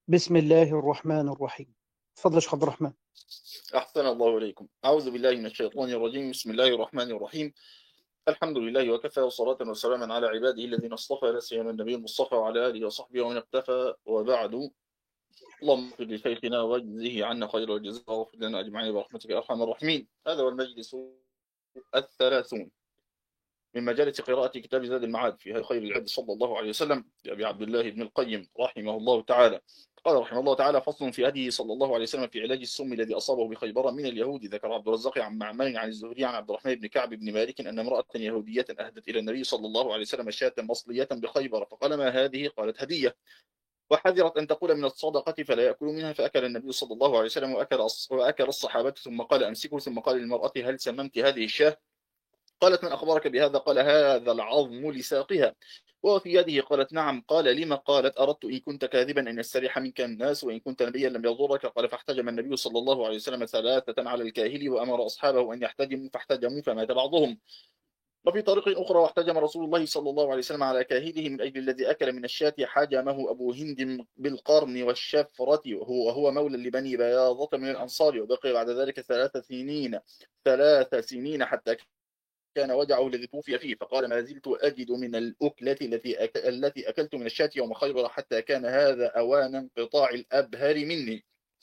بسم الله الرحمن الرحيم. تفضل يا شيخ عبد الرحمن. أحسن الله إليكم. أعوذ بالله من الشيطان الرجيم. بسم الله الرحمن الرحيم. الحمد لله وكفى، وصلاة وسلاما على عباده الذين اصطفى، لا سيما النبي المصطفى وعلى آله وصحبه ومن اقتفى، وبعد. اللهم اغفر لشيخنا واجزه عنا خير الجزاء، واغفر لنا أجمعين برحمتك يا أرحم الراحمين. هذا هو المجلس 30 من مجالس قراءة كتاب زاد المعاد في خير العباد صلى الله عليه وسلم لأبي عبد الله بن القيم رحمه الله تعالى. قال رحمه الله تعالى: فصل في هديه صلى الله عليه وسلم في علاج السم الذي أصابه بخيبر من اليهود. ذكر عبد الرزاق عن معمر عن الزهري عن عبد الرحمن بن كعب بن مالك أن امرأة يهودية أهدت إلى النبي صلى الله عليه وسلم شاة مصلية بخيبر، فقال: ما هذه؟ قالت: هدية. وحذرت أن تقول من الصدقة فلا يأكل منها، فأكل النبي صلى الله عليه وسلم وأكل الصحابة، ثم قال: أمسكوا. ثم قال للمرأة: هل سممت هذه الشاة؟ قالت: من أخبرك بهذا؟ قال: هذا العظم لساقها. وفي يده؟ قالت: نعم. قال: لما؟ قالت: أردت إن كنت كاذبا أن يستريح منك الناس، وإن كنت نبيا لم يضرك. قال: فاحتجم النبي صلى الله عليه وسلم 3 على الكاهل، وأمر أصحابه أن يحتجموا فاحتجموا، فمات بعضهم. وفي طريق أخرى: واحتجم رسول الله صلى الله عليه وسلم على كاهله من أجل الذي أكل من الشاة، حجمه أبو هند بالقرن والشفرة، وهو مولى لبني بياضة من الأنصار. وبقي بعد ذلك 3 سنين، 3 سنين، حتى كان وجعه الذي توفي فيه. فقال: ما زلت أجد من الأكلة التي أكلت من الشاة يوم خيبر، حتى كان هذا أوان انقطاع الأبهر مني.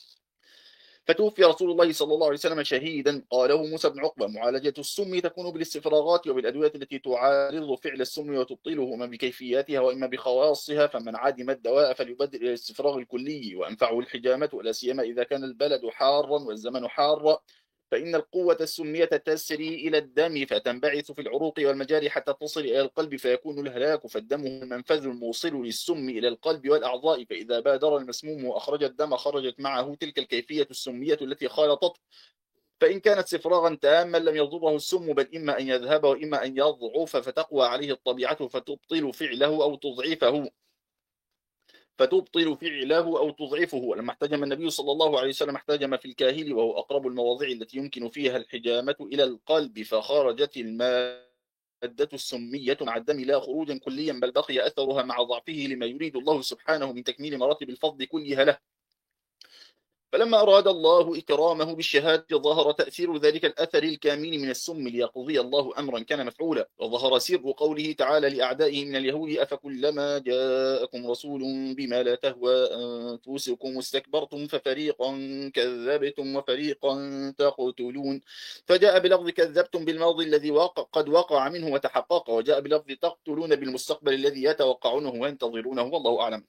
فتوفي رسول الله صلى الله عليه وسلم شهيدا. قاله موسى بن عقبة: معالجة السم تكون بالاستفراغات وبالأدوية التي تعارض فعل السم وتبطله، إما بكيفياتها وإما بخواصها. فمن عدم الدواء فليبدل إلى الاستفراغ الكلي، وأنفعه الحجامة، ولا سيما إذا كان البلد حارا والزمن حارا، فإن القوة السمية تسري إلى الدم فتنبعث في العروق والمجاري حتى تصل إلى القلب فيكون الهلاك. فالدم هو المنفذ الموصل للسم إلى القلب والأعضاء، فإذا بادر المسموم وأخرج الدم خرجت معه تلك الكيفية السمية التي خالطته. فإن كانت سفراغا تاما لم يضره السم، بل إما أن يذهب وإما أن يضعف، فتقوى عليه الطبيعة فتبطل فعله أو تضعفه. ولما احتجم النبي صلى الله عليه وسلم احتجم في الكاهل، وهو أقرب المواضع التي يمكن فيها الحجامة إلى القلب، فخرجت المادة السمية مع الدم لا خروجا كليا، بل بقي أثرها مع ضعفه، لما يريد الله سبحانه من تكميل مراتب الفضل كلها له. فلما أراد الله إكرامه بالشهادة ظهر تأثير ذلك الأثر الكامل من السم، ليقضي الله أمرا كان مفعولا. وظهر سر قوله تعالى لأعدائه من اليهود: أفكلما جاءكم رسول بما لا تهوى أنفسكم استكبرتم ففريقا كذبتم وفريقا تقتلون. فجاء بلفظ كذبتم بالماضي الذي قد وقع منه وتحقق، وجاء بلفظ تقتلون بالمستقبل الذي يتوقعونه وينتظرونه، والله أعلم.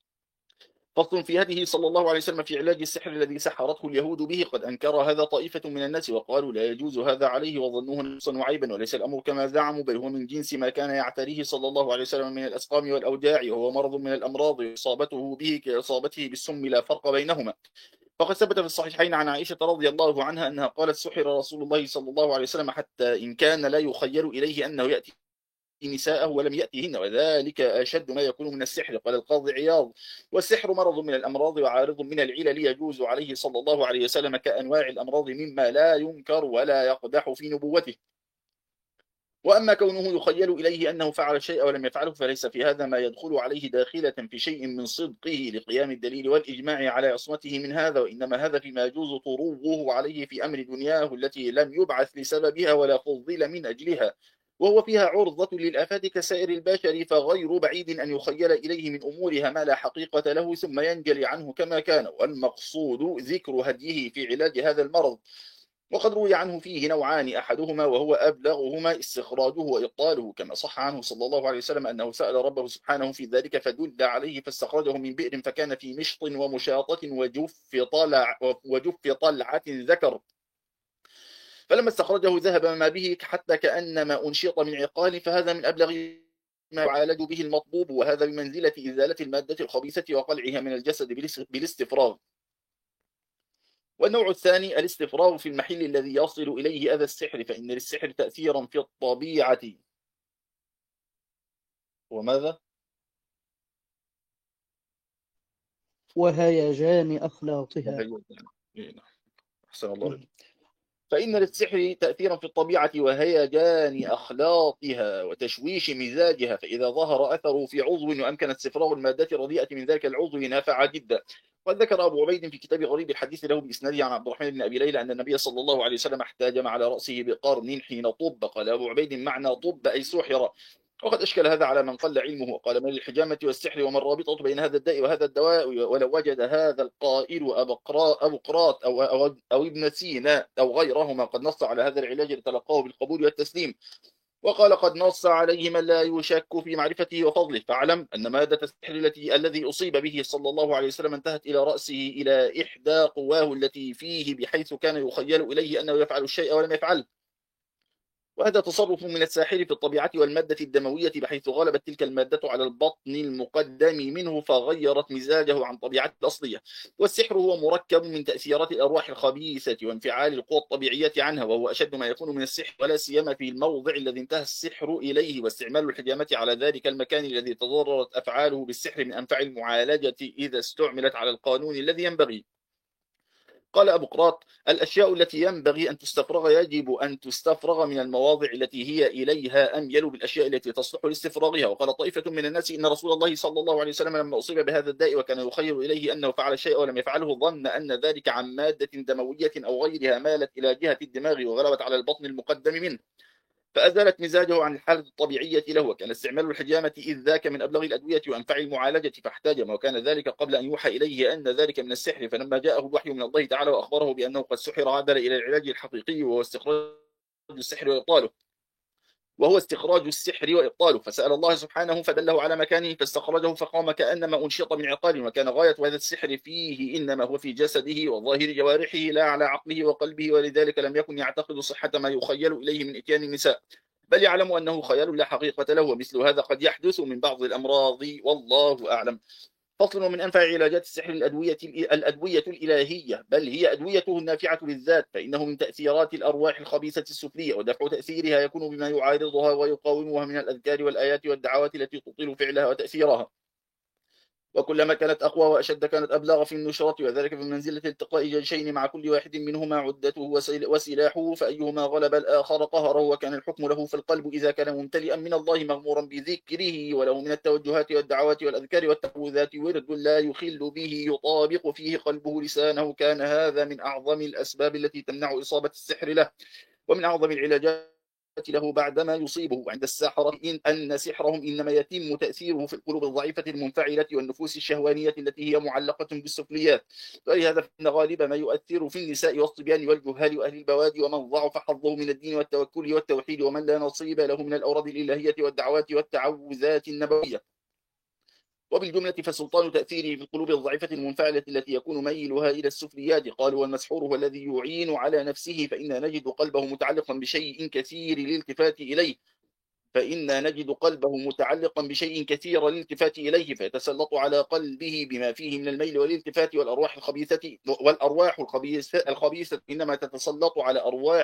فصل في هديه صلى الله عليه وسلم في علاج السحر الذي سحرته اليهود به. قد أنكر هذا طائفة من الناس وقالوا: لا يجوز هذا عليه، وظنوه نقصا وعيبا، وليس الأمر كما زعموا، بل هو من جنس ما كان يعتريه صلى الله عليه وسلم من الأسقام والأوجاع، وهو مرض من الأمراض، إصابته به كإصابته بالسم لا فرق بينهما. فقد ثبت في الصحيحين عن عائشة رضي الله عنها أنها قالت: سحر رسول الله صلى الله عليه وسلم حتى إن كان لا يخيل إليه أنه يأتي نساءه ولم يأتيهن، وذلك أشد ما يكون من السحر. قال القاضي عياض: والسحر مرض من الأمراض وعارض من العلل، يجوز عليه صلى الله عليه وسلم كأنواع الأمراض مما لا ينكر ولا يقدح في نبوته. وأما كونه يخيل إليه أنه فعل الشيء ولم يفعله، فليس في هذا ما يدخل عليه داخلة في شيء من صدقه لقيام الدليل والإجماع على عصمته من هذا، وإنما هذا فيما يجوز طروه عليه في أمر دنياه التي لم يبعث لسببها ولا فضل من أجلها، وهو فيها عرضة للآفات كسائر البشر، فغير بعيد أن يخيل إليه من أمورها ما لا حقيقة له ثم ينجلي عنه كما كان. والمقصود ذكر هديه في علاج هذا المرض. وقد روي عنه فيه نوعان: أحدهما وهو أبلغهما استخراجه وإبطاله، كما صح عنه صلى الله عليه وسلم أنه سأل ربه سبحانه في ذلك فدل عليه فاستخرجه من بئر، فكان في مشط ومشاطة وجف طلعة ذكر، فلما استخرجه ذهب ما به حتى كأنما أنشط من عقال، فهذا من أبلغ ما يعالج به المطلوب، وهذا بمنزلة إزالة المادة الخبيثة وقلعها من الجسد بالاستفراغ. والنوع الثاني الاستفراغ في المحل الذي يصل إليه أذى السحر، فإن للسحر تأثيرا في الطبيعة. وماذا؟ وهيجان أخلاطها. أحسن الله. فإن للسحر تأثيرا في الطبيعة وهيجان أخلاطها وتشويش مزاجها، فإذا ظهر أثره في عضو وأمكن استفراغ المادة الرديئة من ذلك العضو نافع جدا. وقد ذكر أبو عبيد في كتاب غريب الحديث له بإسناده عن عبد الرحمن بن أبي ليلى أن النبي صلى الله عليه وسلم احتاجم على رأسه بقرن حين طب. قال أبو عبيد معنى طب أي سحر. وقد أشكل هذا على من قل علمه وقال من الحجامة والسحر وما الرابطة بين هذا الداء وهذا الدواء، ولو وجد هذا القائل أبو قراط أو ابن سينا أو غيرهما قد نص على هذا العلاج لتلقاه بالقبول والتسليم. وقال قد نص عليه من لا يشك في معرفته وفضله، فاعلم أن مادة السحر الذي أصيب به صلى الله عليه وسلم انتهت إلى رأسه إلى إحدى قواه التي فيه، بحيث كان يخيل إليه أنه يفعل الشيء ولم يفعله. وهذا تصرف من الساحر في الطبيعة والمادة الدموية، بحيث غلبت تلك المادة على البطن المقدم منه فغيرت مزاجه عن طبيعته الأصلية. والسحر هو مركب من تأثيرات الأرواح الخبيثة وانفعال القوى الطبيعية عنها، وهو أشد ما يكون من السحر، ولا سيما في الموضع الذي انتهى السحر إليه، واستعمال الحجامة على ذلك المكان الذي تضررت أفعاله بالسحر من أنفع المعالجة إذا استعملت على القانون الذي ينبغي. قال أبو قراط الأشياء التي ينبغي أن تستفرغ يجب أن تستفرغ من المواضع التي هي إليها أميل بالأشياء التي تصلح لاستفراغها. وقال طائفة من الناس إن رسول الله صلى الله عليه وسلم لما أصيب بهذا الداء وكان يخير إليه أنه فعل الشيء ولم يفعله، ظن أن ذلك عن مادة دموية أو غيرها مالت إلى جهة الدماغ وغلبت على البطن المقدم منه فأزالت مزاجه عن الحالة الطبيعية له. وكان استعمال الحجامة إذ ذاك من أبلغ الأدوية وأنفع المعالجة فاحتاجم، وكان ذلك قبل أن يوحى إليه أن ذلك من السحر. فلما جاءه الوحي من الله تعالى وأخبره بأنه قد سحر عدل إلى العلاج الحقيقي وهو استخراج السحر وإبطاله، فسأل الله سبحانه فدله على مكانه فاستخرجه فقام كأنما أنشط من عقال. وكان غاية هذا السحر فيه إنما هو في جسده وظاهر جوارحه لا على عقله وقلبه، ولذلك لم يكن يعتقد صحة ما يخيل إليه من إتيان النساء، بل يعلم أنه خيال لا حقيقة له، ومثل هذا قد يحدث من بعض الأمراض والله أعلم. فصل من أنفع علاجات السحر الأدوية الإلهية، بل هي أدويته النافعة للذات، فإنه من تأثيرات الأرواح الخبيثة السفلية، ودفع تأثيرها يكون بما يعارضها ويقاومها من الأذكار والآيات والدعوات التي تطيل فعلها وتأثيرها. وكلما كانت أقوى وأشد كانت أبلغ في النشرة، وذلك بمنزلة التقاء جيشين مع كل واحد منهما عدته وسلاحه، فأيهما غلب الآخر قهره. وكان الحكم له في القلب إذا كان ممتلئا من الله مغمورا بذكره، وله من التوجهات والدعوات والأذكار والتعوذات ورد لا يخل به يطابق فيه قلبه لسانه، كان هذا من أعظم الأسباب التي تمنع إصابة السحر له، ومن أعظم العلاجات له بعدما يصيبه عند الساحرة أن سحرهم إنما يتم تأثيره في القلوب الضعيفة المنفعلة والنفوس الشهوانية التي هي معلقة بالسفليات. ولهذا فإن غالب ما يؤثر في النساء والصبيان والجهال وأهل البوادي ومن ضعف حظه من الدين والتوكل والتوحيد ومن لا نصيب له من الأوراد الإلهية والدعوات والتعوذات النبوية. وبالجملة فسلطان تأثيره في القلوب الضعيفة المنفعلة التي يكون ميلها إلى السفليات. قالوا والمسحور هو الذي يعين على نفسه، فإن نجد قلبه متعلقا بشيء كثير للالتفات إليه فيتسلط على قلبه بما فيه من الميل والالتفات. والأرواح الخبيثة إنما تتسلط على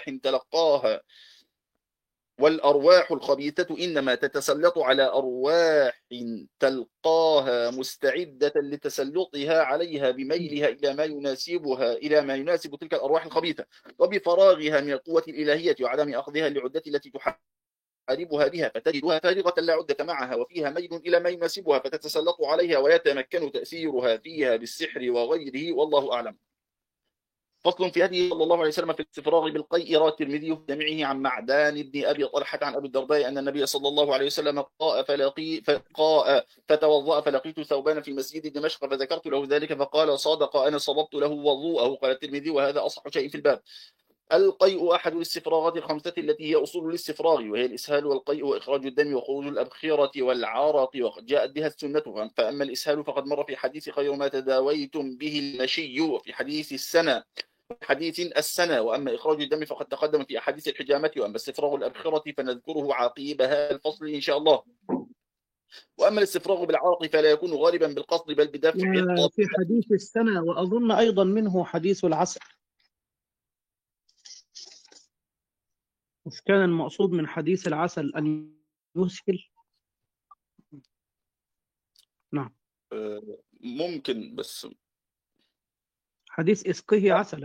أرواح تلقاها مستعدة لتسلطها عليها بميلها إلى ما يناسب تلك الأرواح الخبيثة، وبفراغها من القوة الإلهية وعدم أخذها لعدة التي تحاربها بها، فتجدها فارغة لا عدة معها وفيها ميل إلى ما يناسبها فتتسلط عليها ويتمكن تأثيرها فيها بالسحر وغيره، والله أعلم. فصل في هديه صلى الله عليه وسلم في الاستفراغ بالقيء. روى الترمذي في جامعه عن معدان بن أبي طلحة عن أبي الدرداء أن النبي صلى الله عليه وسلم قاء فتوضأ فلقيت ثوبان في مسجد دمشق فذكرت له ذلك فقال صدق أنا صببت له وضوءه. قال الترمذي وهذا أصح شيء في الباب. القيء أحد الاستفراغات الخمسة التي هي أصول الاستفراغ، وهي الإسهال والقيء وإخراج الدم وخروج الأبخرة والعرق، وقد جاءت بها السنة. فأما الإسهال فقد مر في حديث خير ما تداويتم به المشي، وفي حديث السنة. وأما إخراج الدم فقد تقدم في أحاديث الحجامة. وأما استفراغ الأبخرة فنذكره عقيب هذا الفصل إن شاء الله. وأما الاستفراغ بالعرق فلا يكون غالبا بالقصد بل بدفع الطبع. في حديث السنة وأظن أيضا منه حديث العسل، مش كان المقصود من حديث العسل أن يسهل؟ نعم ممكن، بس حديث إسقه عسلا.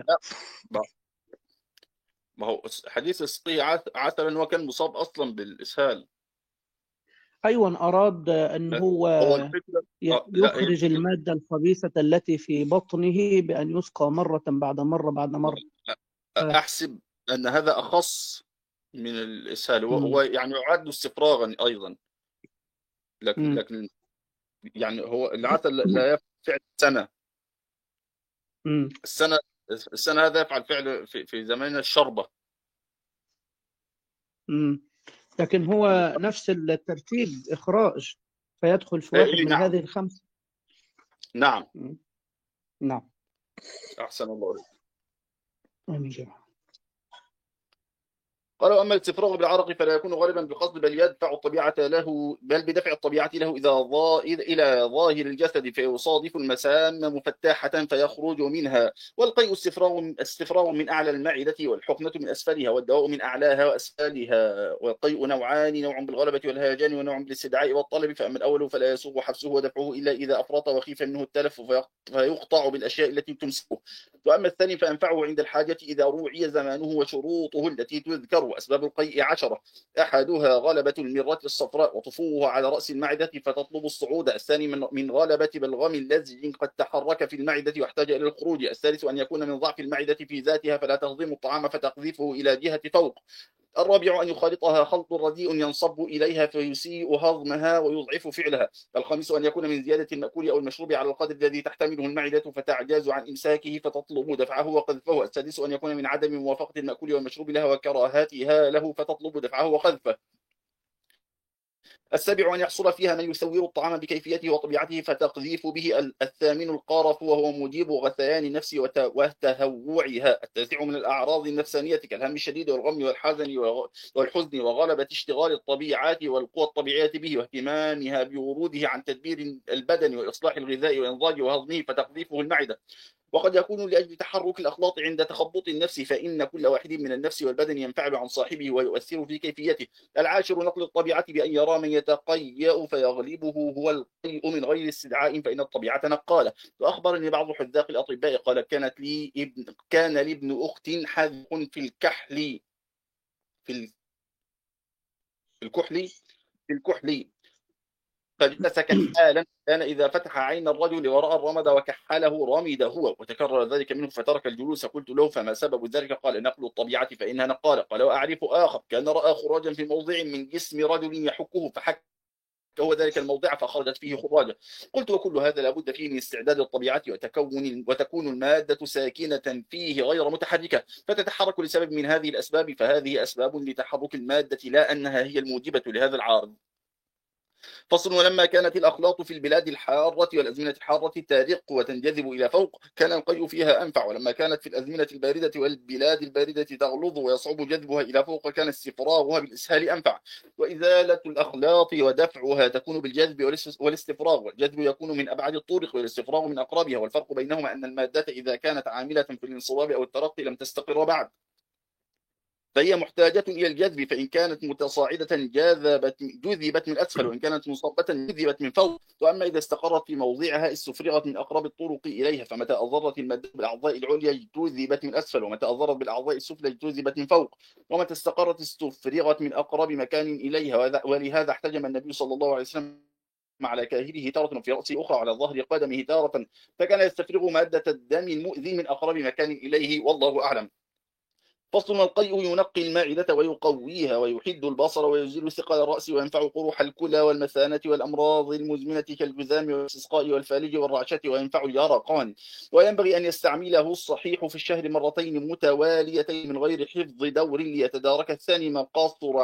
ما هو حديث اسقيه عسلا هو كان مصاب أصلا بالإسهال. أيوة أراد أن هو هو الفكرة لا، هي يخرج الفكرة المادة الخبيثة التي في بطنه بأن يسقى مرة بعد مرة بعد مرة. ف... أحسب أن هذا أخص من الإسهال، هو مم. يعني يعد استفراغا أيضا. لكن مم. يعني هو العسل لا يفعل فعل سنة. مم. السنة السنة هذا يفعل فعل في زماننا الشربة. مم. لكن هو نفس الترتيب إخراج، فيدخل في واحد من نعم، هذه الخمس. نعم. مم. نعم. أحسن الله عليك. آمين جميعا. قال: واما الاستفراغ بالعرق فلا يكون غالبا بالقصد، بل يدفع الطبيعه له، بل بدفع الطبيعه له الى ظاهر الجسد، فيصادف المسام مفتاحه فيخرج منها. والقيء استفراغ من اعلى المعده، والحقنه من اسفلها، والدواء من اعلاها واسفلها. والقيء نوعان: نوع بالغلبه والهيجان، ونوع بالاستدعاء والطلب. فاما الاول فلا يسوغ حبسه ودفعه الا اذا افرط وخيف منه التلف، فيقطع بالاشياء التي تمسكه. وأما الثاني فأنفعه عند الحاجة إذا روعي زمانه وشروطه التي تذكر. وأسباب القيء 10: أحدها غلبة المرة الصفراء وطفوها على رأس المعدة فتطلب الصعود. الثاني من غلبة بلغم لزج قد تحرك في المعدة واحتاج إلى الخروج. الثالث أن يكون من ضعف المعدة في ذاتها فلا تهضم الطعام فتقذفه إلى جهة فوق. الرابع أن يخالطها خلط رديء ينصب إليها فيسيء هضمها ويضعف فعلها. الخامس أن يكون من زيادة المأكول أو المشروب على القدر الذي تحتمله المعدة فتعجز عن إمساكه فتطلب دفعه وقذفه. السادس أن يكون من عدم موافقة المأكول والمشروب لها وكراهتها له فتطلب دفعه وقذفه. السابع أن يحصل فيها من يسوّر الطعام بكيفيته وطبيعته فتقذيف به. الثامن القرف، وهو مجيب غثيان النفس وتهوعها. التاسع من الأعراض النفسانية كالهم الشديد والغم والحزن وغلبة اشتغال الطبيعات والقوى الطبيعية به واهتمامها بوروده عن تدبير البدن وإصلاح الغذاء وإنضاج وهضمه فتقذيفه المعدة. وقد يكون لأجل تحرك الأخلاط عند تخبط النفس، فإن كل واحد من النفس والبدن ينفعل عن صاحبه ويؤثر في كيفيته. العاشر نقل الطبيعة بأن يرى من يتقيأ فيغلبه هو القيء من غير استدعاء، فإن الطبيعة نقالة. وأخبرني بعض حذاق الأطباء قال: كان لي ابن أخت حذق في الكحل في الكحل في الكحل فجلس كحالا، كان إذا فتح عين الرجل ورأى الرمد وكحله رمد هو، وتكرر ذلك منه فترك الجلوس. قلت له: فما سبب ذلك؟ قال: نقل الطبيعة فإنها نقالة. قال: وأعرف آخر كان رأى خراجا في موضع من جسم رجل يحكه فحك هو ذلك الموضع فخرجت فيه خراجة. قلت: وكل هذا لابد فيه من استعداد الطبيعة وتكون المادة ساكنة فيه غير متحركة فتتحرك لسبب من هذه الأسباب، فهذه أسباب لتحرك المادة لا أنها هي الموجبة لهذا العارض. فصل: ولما كانت الأخلاط في البلاد الحارة والأزمنة الحارة ترق وتنجذب إلى فوق كان القيء فيها أنفع، ولما كانت في الأزمنة الباردة والبلاد الباردة تغلظ ويصعب جذبها إلى فوق كان استفراغها بالإسهال أنفع. وإزالة الأخلاط ودفعها تكون بالجذب والاستفراغ، والجذب يكون من أبعد الطرق والاستفراغ من أقربها، والفرق بينهما أن المادة إذا كانت عاملة في الانصباب أو الترقي لم تستقر بعد فهي محتاجة إلى الجذب، فإن كانت متصاعدة جذبت من أسفل، وإن كانت منصبة جذبت من فوق. وأما إذا استقرت في موضعها استفرغت من أقرب الطرق إليها، فمتى أضرت المادة بالأعضاء العليا جذبت من أسفل، ومتى أضرت بالأعضاء السفلى جذبت من فوق، ومتى استقرت استفرغت من أقرب مكان إليها. ولهذا احتجم النبي صلى الله عليه وسلم على كاهله تارة، وفي رأسه أخرى، على ظهر قدمه تارة، فكان يستفرغ مادة الدم المؤذي من أقرب مكان إليه، والله أعلم. فصل: القيء ينقي المعدة ويقويها ويحد البصر ويزيل ثقل الرأس وينفع قروح الكلى والمثانة والأمراض المزمنة كالجذام والاستسقاء والفالج والرعشة، وينفع اليرقان. وينبغي أن يستعمله الصحيح في الشهر مرتين متواليتين من غير حفظ دور ليتدارك الثاني ما قصر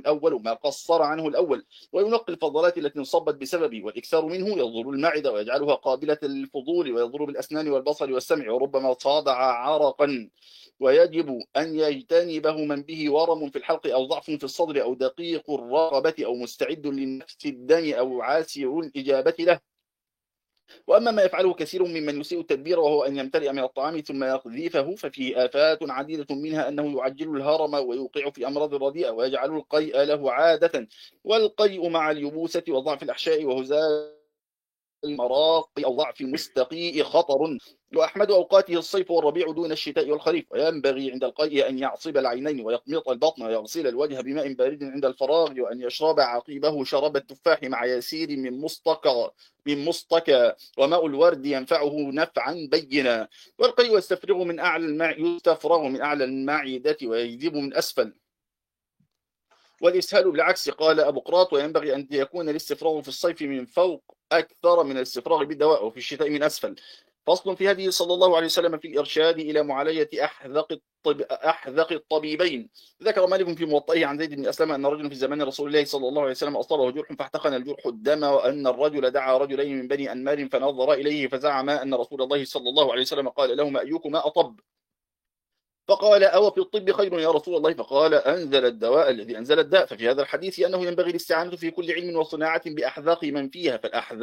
عنه الأول. وينقي الفضلات التي انصبت بسببه، والإكثار منه يضر المعدة ويجعلها قابلة للفضول، ويضر بالأسنان والبصر والسمع، وربما صادع عرقا. ويجب أن يجتنبه من به ورم في الحلق أو ضعف في الصدر أو دقيق الرقبة أو مستعد لنفس الدم أو عاسر الإجابة له. وأما ما يفعله كثير ممن يسيء التدبير وهو أن يمتلئ من الطعام ثم يقذفه ففيه آفات عديدة، منها أنه يعجل الهرم ويوقع في أمراض رديئة ويجعل القيء له عادة. والقيء مع اليبوسة وضعف الأحشاء وهزال المراق أو ضعف المستقيء خطر. وأحمد أوقاته الصيف والربيع دون الشتاء والخريف. وينبغي عند القيء أن يعصب العينين ويقمط البطن ويغسل الوجه بماء بارد عند الفراغ، وأن يشرب عقيبه شراب التفاح مع يسير من مصطكى، وماء الورد ينفعه نفعا بينا. والقيء يستفرغ من أعلى المعدة ويجذب من أسفل. والإسهال بالعكس قال أبو قراط، وينبغي أن يكون الاستفراغ في الصيف من فوق أكثر من الاستفراغ بالدواء، وفي الشتاء من أسفل. فصل في هذه صلى الله عليه وسلم في الإرشاد إلى معالجة أحذق الطبيبين. ذكر مالك في موطئه عن زيد بن أسلم أن رجلا في زمان رسول الله صلى الله عليه وسلم أصابه جرح فاحتقن الجرح الدم، وأن الرجل دعا رجلين من بني أنمار فنظر إليه فزعم أن رسول الله صلى الله عليه وسلم قال لهما أيكما أطب؟ فقال أو في الطب خير يا رسول الله؟ فقال أنزل الدواء الذي أنزل الداء. ففي هذا الحديث أنه ينبغي الاستعانة في كل علم وصناعة بأحذق من فيها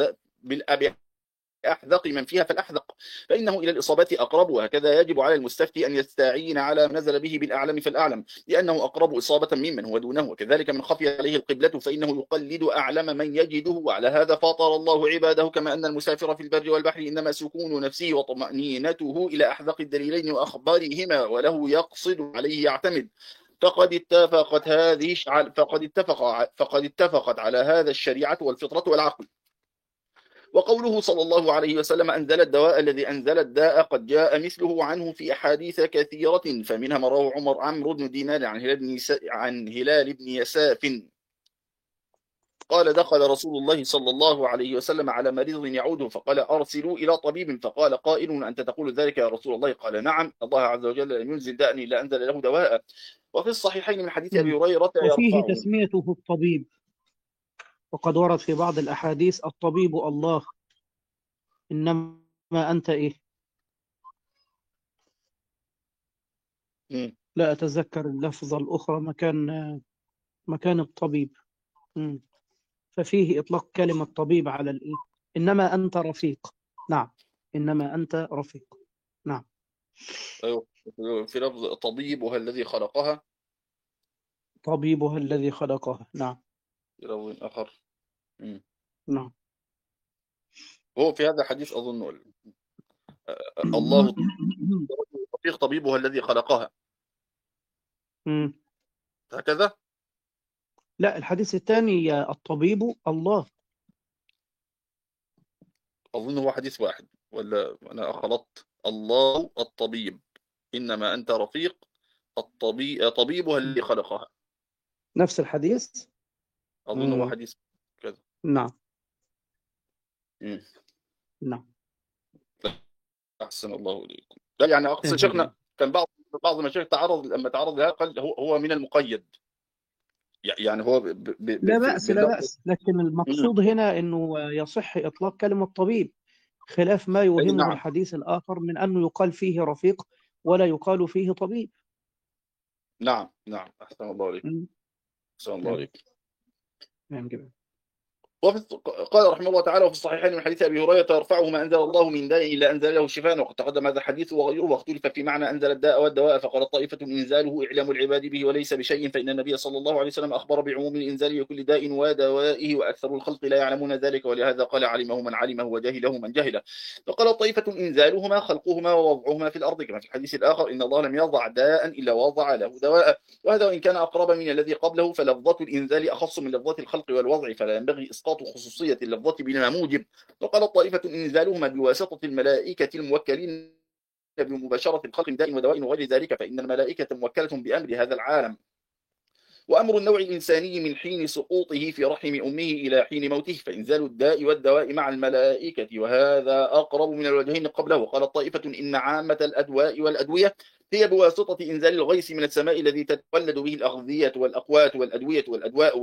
فالأحذق، فإنه إلى الإصابة أقرب. وهكذا يجب على المستفتي أن يستعين على ما نزل به بالأعلم فالأعلم، لأنه أقرب إصابة ممن هو دونه. وكذلك من خفي عليه القبلة فإنه يقلد أعلم من يجده. وعلى هذا فاطر الله عباده، كما أن المسافر في البر والبحر إنما سكون نفسه وطمأنينته إلى أحذق الدليلين وأخبارهما، وله يقصد عليه يعتمد. فقد اتفقت على هذا الشريعة والفطرة والعقل. وقوله صلى الله عليه وسلم أنزل الدواء الذي أنزل الداء قد جاء مثله عنه في أحاديث كثيرة، فمنها ما رواه عمرو بن دينار عن هلال بن يساف قال دخل رسول الله صلى الله عليه وسلم على مريض يعوده فقال أرسلوا إلى طبيب. فقال قائل أنت تقول ذلك يا رسول الله؟ قال نعم، الله عز وجل لم ينزل داء إلا أنزل له دواء. وفي الصحيحين من حديث أبي هريرة وفيه يرفعه. تسميته الطبيب، وقد ورد في بعض الأحاديث الطبيب الله، إنما أنت إيه؟ لا أتذكر اللفظة الأخرى مكان الطبيب. ففيه إطلاق كلمة طبيب على الإيه؟ إنما أنت رفيق. نعم، إنما أنت رفيق. نعم. أيوه، في لفظ طبيبها الذي خلقها. طبيبها الذي خلقها. نعم. في لفظ آخر. نعم. هو في هذا الحديث أظن الله رفيق طبيبها الذي خلقها هكذا. لا، الحديث الثاني الطبيب الله. أظن هو حديث واحد ولا أنا خلطت؟ الله الطبيب إنما أنت رفيق طبيبها الذي خلقها. نفس الحديث. أظن هو حديث كذا. نعم. نعم. أحسن الله إليكم. لا يعني أقصد شيخنا كان بعض المشايخ لما تعرض لها قال هو من المقيد، يعني هو لا بأس لا بأس، لكن المقصود هنا أنه يصح إطلاق كلمة طبيب، خلاف ما يوهمه نعم. الحديث الآخر من أنه يقال فيه رفيق ولا يقال فيه طبيب. نعم. أحسن الله عليكم. أحسن الله عليكم. نعم جميل. قال رحمه الله تعالى: وفي الصحيحين من حديث أبي هريرة يرفعه ما أنزل الله من داء إلا أنزل له شفاء. وقد تقدم هذا الحديث وغيره، واختلف في معنى أنزل الداء والدواء. فقال طائفة إنزاله إعلام العباد به وليس بشيء، فإن النبي صلى الله عليه وسلم أخبر بعموم الإنزال لكل داء ودوائه، وأكثر الخلق لا يعلمون ذلك، ولهذا قال علمه من علمه وجهله من جهله. فقال طائفة إنزالهما خلقهما ووضعهما في الأرض، كما في الحديث الآخر إن الله لم يضع داء إلا وضع له دواء. وهذا وإن كان أقرب من الذي قبله، فلفظة الإنزال أخص من لفظة الخلق والوضع، فلا ينبغي إسقاط خصوصية اللفظة بلا موجب. وقال طائفة إنزالهما بواسطة الملائكة الموكلين بمباشرة الخلق من داء ودواء وغير ذلك، فإن الملائكة موكلة بأمر هذا العالم. وأمر النوع الإنساني من حين سقوطه في رحم أمه إلى حين موته، فإنزال الداء والدواء مع الملائكة، وهذا أقرب من الوجهين قبله. وقال طائفة إن عامة الأدواء والأدوية هي بواسطة إنزال الغيث من السماء الذي تتولد به الأغذية والأقوات والأدوية والأدواء،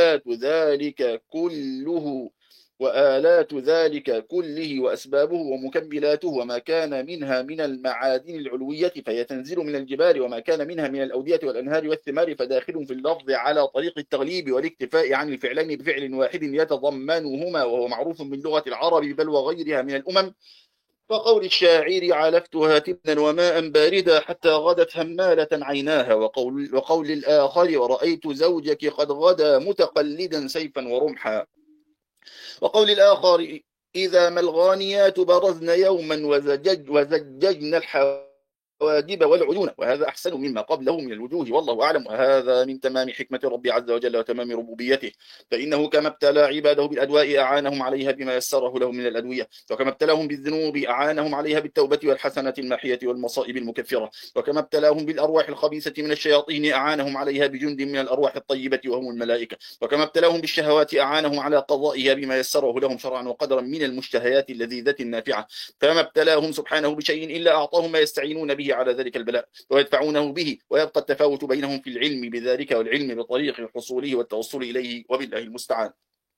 وآلات ذلك كله وأسبابه ومكملاته، وما كان منها من المعادن العلوية فهي تنزل من الجبال، وما كان منها من الأودية والأنهار والثمار فداخل في اللفظ على طريق التغليب والاكتفاء عن الفعلين بفعل واحد يتضمنهما، وهو معروف من لغة العرب بل وغيرها من الأمم. فقول الشاعر علفتها تبنا وماء باردا حتى غدت همالة عيناها، وقول الآخر ورأيت زوجك قد غدا متقلدا سيفا ورمحا، وقول الآخر إذا ما الغانيات برزن يوما وزججن الحواجب والعيون، وهذا أحسن مما قبله من الوجوه، والله أعلم. وهذا من تمام حكمة ربي عز وجل وتمام ربوبيته، فإنه كما ابتلى عباده بالأدواء أعانهم عليها بما يسره لهم من الأدوية، وكما ابتلاهم بالذنوب أعانهم عليها بالتوبة والحسنات الماحية والمصائب المكفرة، وكما ابتلاهم بالأرواح الخبيثة من الشياطين أعانهم عليها بجند من الأرواح الطيبة وهم الملائكة، وكما ابتلاهم بالشهوات أعانهم على قضائها بما يسره لهم شرعا وقدرا من المشتهيات اللذيذة النافعة، فما ابتلاهم سبحانه بشيء إلا أعطاهم ما يستعينون به على ذلك البلاء ويدفعونه به، ويبقى التفاوت بينهم في العلم بذلك والعلم بطريق حصوله والتوصل إليه، وبالله المستعان.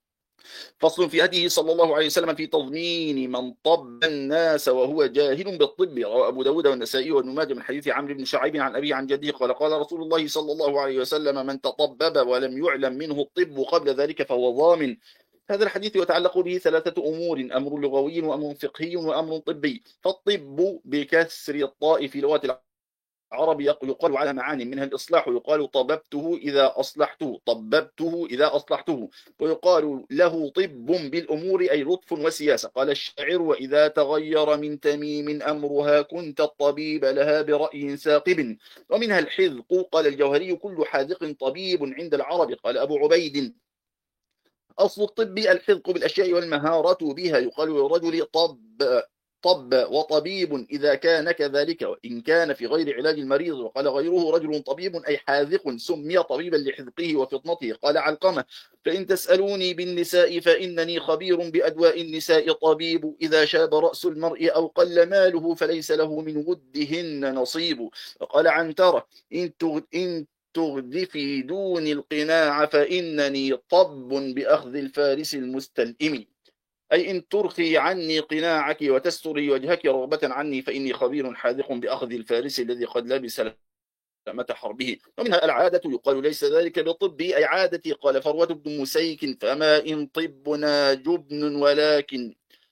فصل في هديه صلى الله عليه وسلم في تضمين من طب الناس وهو جاهل بالطب. رواه أبو داود والنسائي وابن ماجه من حديث عمرو بن شعيب عن أبي عن جده قال قال رسول الله صلى الله عليه وسلم: من تطبب ولم يعلم منه الطب قبل ذلك فهو ضامن. هذا الحديث يتعلق به ثلاثة أمور: أمر لغوي وأمر فقهي وأمر طبي. فالطب بكسر الطاء في لغة العرب يقال على معان منها الإصلاح، يقال طببته إذا أصلحته، طببته إذا أصلحته، ويقال له طب بالأمور أي لطف وسياسة. قال الشاعر: وإذا تغير من تميم أمرها كنت الطبيب لها برأي ثاقب. ومنها الحذق. قال الجوهري: كل حاذق طبيب عند العرب. قال أبو عبيد: أصل الطب الحذق بالأشياء والمهارة بها، يقال للرجل طب وطبيب إذا كان كذلك وإن كان في غير علاج المريض. وقال غيره: رجل طبيب أي حاذق سمي طبيبا لحذقه وفطنته. قال علقمة: فإن تسألوني بالنساء فإنني خبير بأدواء النساء طبيب، إذا شاب رأس المرء أو قل ماله فليس له من ودهن نصيب. وقال عنترة: إن تغذفي دون القناع فإنني طب بأخذ الفارس المستلئم، أي إن ترخي عني قناعك وتستري وجهك رغبة عني فإني خبير حاذق بأخذ الفارس الذي قد لبس لامة حربه. ومنها العادة. يقال ليس ذلك بطبي أي عادتي. قال فروة بن مسيك: فما إن طبنا جبن ولكن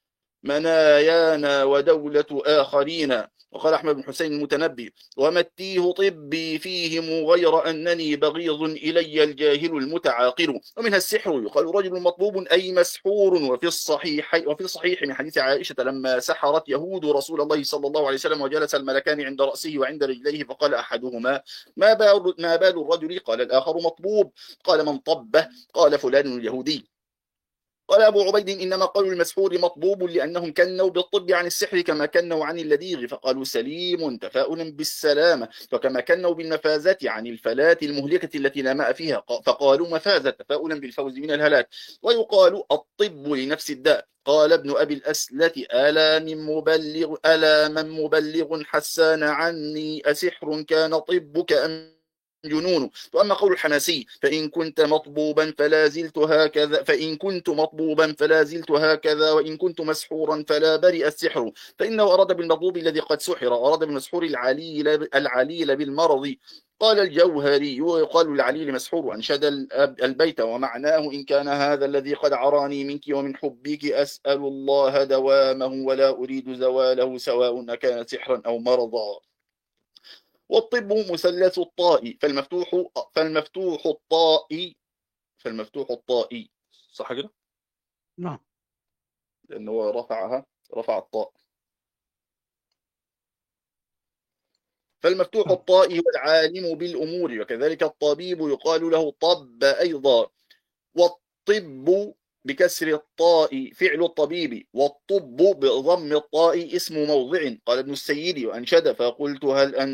منايانا ودولة آخرين. وقال أحمد بن حسين المتنبي: ومتيه طبي فيهم غير أنني بغيض إلي الجاهل المتعاقل. ومنها السحر. يقال رجل مطلوب أي مسحور. وفي الصحيح من حديث عائشة لما سحرت يهود رسول الله صلى الله عليه وسلم وجلس الملكان عند رأسه وعند رجليه فقال أحدهما: ما بال الرجل؟ قال الآخر: مطبوب. قال من طبه؟ قال فلان اليهودي. قال أبو عبيد: إنما قالوا المسحور مطبوب لأنهم كنوا بالطب عن السحر كما كنوا عن اللديغ، فقالوا سليم تفاؤلا بالسلامة، وكما كنوا بالمفازة عن الفلاة المهلكة التي لا ماء فيها فقالوا مفازة تفاؤلا بالفوز من الهلاك. ويقال الطب لنفس الداء. قال ابن أبي الأسلة: ألا من مبلغ حسان عني أسحر كان طبك أم جنون. وأما قول الحماسي: فإن كنت مطبوبا فلا زلت هكذا وإن كنت مسحورا فلا برئ السحر، فإنه أراد بالمطلوب الذي قد سحر، وأراد بالمسحور العليل بالمرض. قال الجوهري: ويقال العليل مسحور. أنشد البيت ومعناه: إن كان هذا الذي قد عراني منك ومن حبك أسأل الله دوامه ولا أريد زواله سواء كان سحرا أو مرضا. والطب مثلث الطاء فالمفتوح الطاء صح كده؟ نعم. لأنه رفع الطاء. فالمفتوح الطاء هو العالم بالأمور، وكذلك الطبيب يقال له طب أيضا. والطب بكسر الطاء فعل الطبيب، والطب بضم الطاء اسم موضع. قال ابن السيد وأنشد: فقلت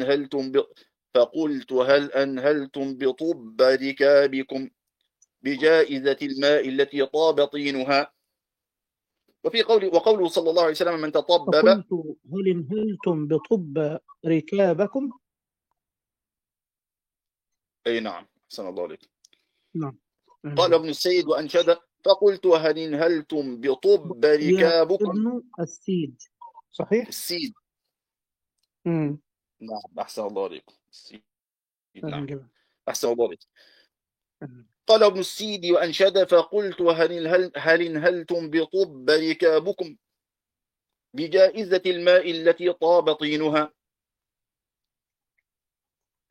هل أنهلتم بطب ركابكم بجائزة الماء التي طاب طينها. وقوله صلى الله عليه وسلم: من تطبب. فقلت هل انهلتم بطب ركابكم. أي نعم، أحسن الله عليك. نعم. قال ابن السيد وأنشد: فقلت هل انهلتم بطب يا ركابكم. ابن السيد صحيح. السيد. نعم. أحسن الله عليكم. السيد. نعم. جميل. أحسن الله عليك. قال ابن السيد وأنشد: فقلت هل انهلتم بطب ركابكم بجائزة الماء التي طاب طينها.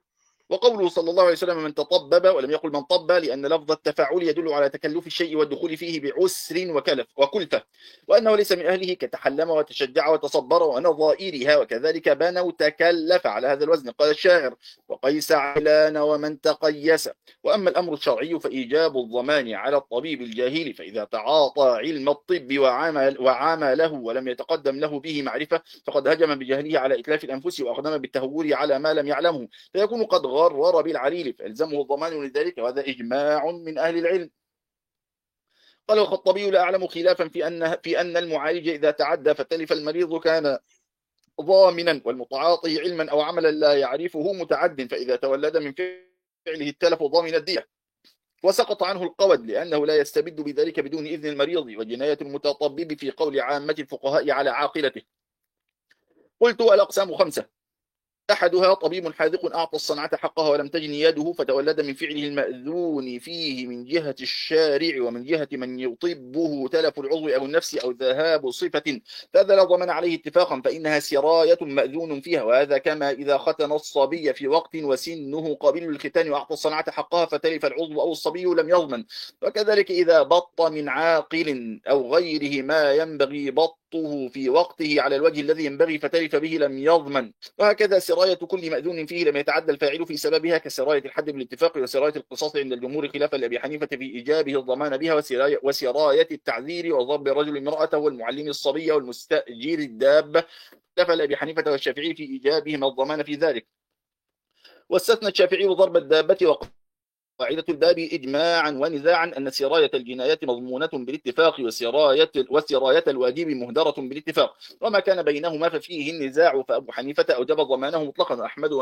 وقوله صلى الله عليه وسلم من تطبب، ولم يقل من طب، لأن لفظ التفاعل يدل على تكلف الشيء والدخول فيه بعسر وكلفة، وأنه ليس من أهله كتحلم وتشجع وتصبر ونظائرها، وكذلك بنوا تكلف على هذا الوزن. قال الشاعر وقيس علان ومن تقيس. وأما الأمر الشرعي فإيجاب الضمان على الطبيب الجاهل، فإذا تعاطى علم الطب وعامله ولم يتقدم له به معرفة فقد هجم بجهله على إتلاف الأنفس وأقدم بالتهور على ما لم يعلمه، فيكون قد غرر بالعليل فيلزمه الضمان لذلك، وهذا إجماع من أهل العلم. قال الخطبي لا أعلم خلافا في أن المعالج إذا تعدى فتلف المريض كان ضامنا، والمتعاطي علما أو عملا لا يعرفه متعد، فإذا تولد من فعله التلف ضامن الدية، وسقط عنه القود لأنه لا يستبد بذلك بدون إذن المريض. وجناية المتطبب في قول عامة الفقهاء على عاقلته. قلت الأقسام 5: أحدها طبيب حاذق أعطى الصنعة حقها ولم تجن يده فتولد من فعله المأذون فيه من جهة الشارع ومن جهة من يطبه تلف العضو أو النفس أو ذهاب صفة، فهذا لا ضمان عليه اتفاقا، فإنها سراية مأذون فيها. وهذا كما إذا ختن الصبي في وقت وسنه قابل للختان وأعطى الصنعة حقها فتلف العضو أو الصبي لم يضمن. وكذلك إذا بط من عاقل أو غيره ما ينبغي بطه في وقته على الوجه الذي ينبغي فتلف به لم يضمن. وهكذا سراية كل مأذون فيه لم يتعدى الفاعل في سببها، كسراية الحد بالاتفاق وسراية القصاص عند الجمهور خلافا لأبي حنيفة في إيجابه الضمان بها، وسراية التعذير وضرب الرجل امرأته والمعلم الصبي والمستأجير الدابة خلافا لأبي حنيفة والشافعي في إيجابهما الضمان في ذلك. واستثنى الشافعي ضرب الدابة. قاعدة الباب إجماعا ونزاعا أن سراية الجنايات مضمونة بالاتفاق، وسراية الواجب مهدرة بالاتفاق، وما كان بينهما ففيه النزاع، فأبو حنيفة أوجب ضمانه مطلقا،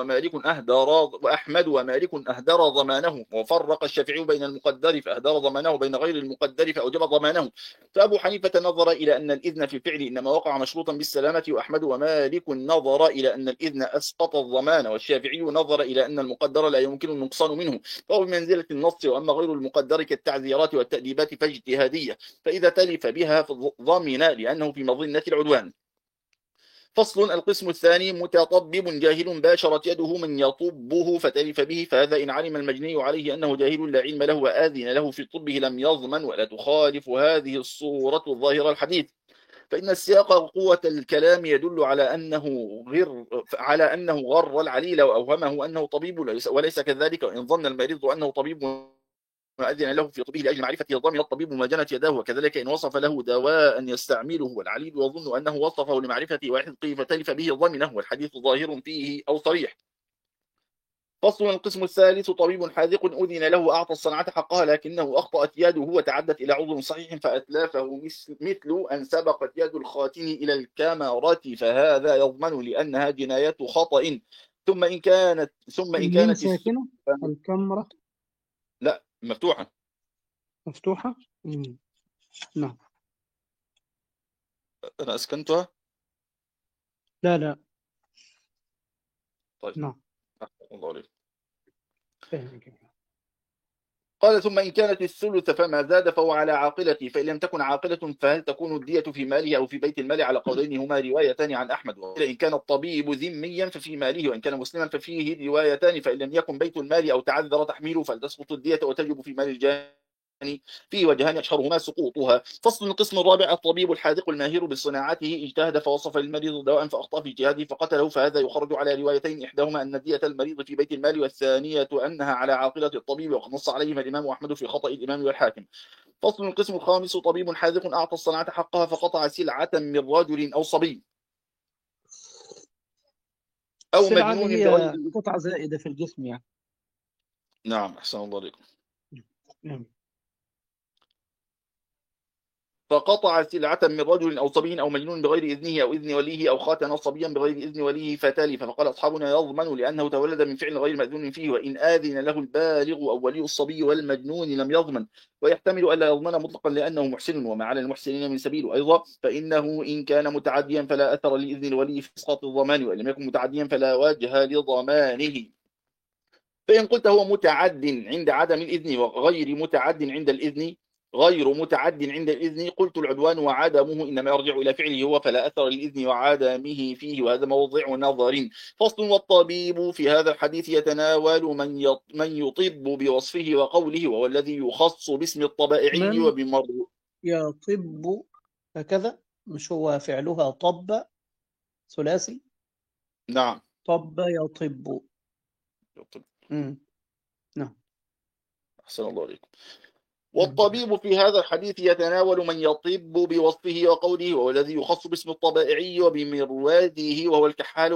وأحمد ومالك أهدر ضمانه، وفرق الشافعي بين المقدر فأهدر ضمانه بين غير المقدر فأوجب ضمانه. فأبو حنيفة نظر إلى أن الإذن في الفعل إنما وقع مشروطا بالسلامة، وأحمد ومالك نظر إلى أن الإذن أسقط الضمان، والشافعي نظر إلى أن المقدر لا يمكن النقصان منه فهو بمنزلة النص، وأما غير المقدر كالتعذيرات والتأديبات فاجتهادية، فإذا تلف بها ضمن لأنه في مظنة العدوان. فصل: القسم الثاني متطبب جاهل باشرت يده من يطبه فتلف به، فهذا إن علم المجني عليه أنه جاهل لا علم له وآذن له في طبه لم يضمن، ولا تخالف هذه الصورة الظاهرة الحديث، فإن السياق قوة الكلام يدل على أنه غر العليل وأوهمه أنه طبيب وليس كذلك، وإن ظن المريض أنه طبيب وأذن له في طبه لأجل معرفته ضمن الطبيب ما جنت يداه، وكذلك إن وصف له دواء يستعمله والعليل وظن أنه وصفه لمعرفته وحذقه فتلف به ضمنه، والحديث ظاهر فيه أو صريح. فصل: القسم الثالث طبيب حاذق أذن له أعطى الصنعة حقها لكنه أخطأت يده وتعدت إلى عضو صحيح فأتلافه، مثل أن سبقت يد الخاتم إلى الكاميرا، فهذا يضمن لأنها جناية خطأ. ثم إن كانت الميم ساكنة، الكاميرا لا مفتوحة. مفتوحة. نعم. أنا أسكنتها. لا. طيب. نعم. الله عليك. فهمك. قال: ثم إن كانت الثلث فما زاد فهو على عاقلته، فإن لم تكن عاقلة فهل تكون الدية في ماله أو في بيت المال؟ على قولين هما روايتان عن أحمد. وإن كان الطبيب ذميا ففي ماله، وإن كان مسلما ففيه روايتان، فإن لم يكن بيت المال أو تعذر تحميله فلتسقط الدية وتجب في مال الجاني. فيه وجهان أشهرهما سقوطها. فصل: القسم الرابع الطبيب الحاذق الماهر بصناعته اجتهد فوصف للمريض دواء فأخطأ في اجتهاده فقتله، فهذا يخرج على روايتين، إحداهما أن دية المريض في بيت المال، والثانية أنها على عاقلة الطبيب، وقد نص عليهما الإمام أحمد في خطأ الإمام والحاكم. فصل: القسم الخامس طبيب حاذق أعطى الصنعة حقها فقطع سلعة من رجل أو صبي أو السلعة مجنون اللي بغير. هي قطعة زائدة في الجسم يعني. نعم أحسن الله عليكم. نعم. فقطع سلعة من رجل أو صبي أو مجنون بغير إذنه أو إذن وليه أو خاتن صبيا بغير إذن وليه فتالف، فقال أصحابنا يضمن لأنه تولد من فعل غير مأذون فيه، وإن آذن له البالغ أو ولي الصبي والمجنون لم يضمن، ويحتمل ألا يضمن مطلقا لأنه محسن، وما على المحسنين من سبيل أيضا، فإنه إن كان متعديا فلا أثر لإذن الولي في إسقاط الضمان، وإن لم يكن متعديا فلا وجه لضمانه. فإن قلت هو متعد عند عدم الإذن وغير متعد عند الإذن غير متعد عند الإذن. قلت العدوان وعدمه إنما يرجع إلى فعله هو، فلا أثر للإذن وعدمه فيه، وهذا موضع نظر. فصل. والطبيب في هذا الحديث يتناول من يطب بوصفه وقوله، وهو الذي يخص باسم الطبائعي من وبمر. يطب هكذا، مش هو فعلها طب ثلاثي؟ نعم. طب يطب. يطب. مم. نعم. أحسن الله عليكم. مم. والطبيب في هذا الحديث يتناول من يطب بوصفه وقوله، وهو الذي يخص باسم الطبائعي وبمرواده، وهو الكحال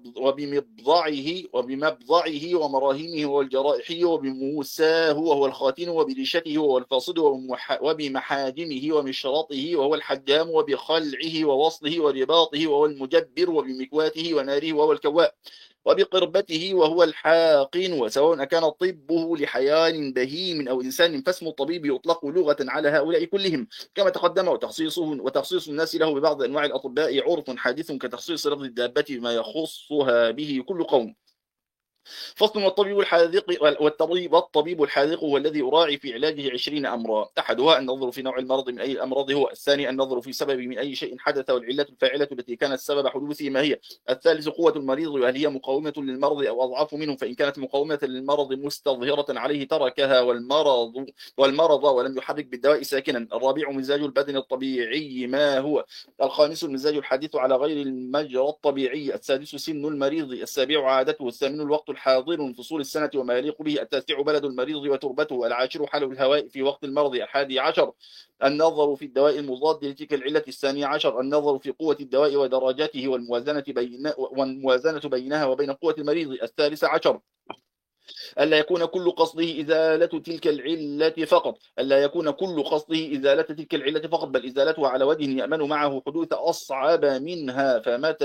وبمبضعه ومراهمه، وهو الجرائحي وبموساه، وهو الخاتن وبريشته، وهو الفاصل وبمحاجمه ومشرطه، وهو الحجام وبخلعه ووصله ورباطه، وهو المجبر وبمكواته وناره، وهو الكواء وبقربته، وهو الحاقن. وسواء كان طبه لحيوان بهيم أو إنسان، فاسم الطبيب يطلق لغة على هؤلاء كلهم كما تقدم. وتخصيص الناس له ببعض أنواع الأطباء عرف حادث كتخصيص لفظ الدابة بما يخصها به كل قوم. فصل. والطبيب الحاذق هو الذي يراعي في علاجه 20 أمرا. أحدها النظر في نوع المرض من أي الأمراض هو. الثاني النظر في سبب من أي شيء حدث، والعلة الفاعلة التي كانت سبب حدوثه ما هي. الثالث قوة المريض، وهل هي مقاومة للمرض أو أضعف منه، فإن كانت مقاومة للمرض مستظهرة عليه تركها والمرض ولم يحرك بالدواء ساكنا. الرابع مزاج البدن الطبيعي ما هو. الخامس المزاج الحديث على غير المجرى الطبيعي. السادس سن المريض. السابع عادته. الثامن الوقت الحاضر من فصول السنة وما يليق به. التاسع بلد المريض وتربته. العاشر حال الهواء في وقت المرض. 11 النظر في الدواء المضاد لتلك العلة. 12 النظر في قوة الدواء ودرجاته والموازنة بينها وبين قوة المريض. 13 ألا يكون كل قصده إزالة تلك العلة فقط. ألا يكون كل قصده إزالة تلك العلة فقط، بل إزالتها على وجه يأمن معه حدوث أصعب منها،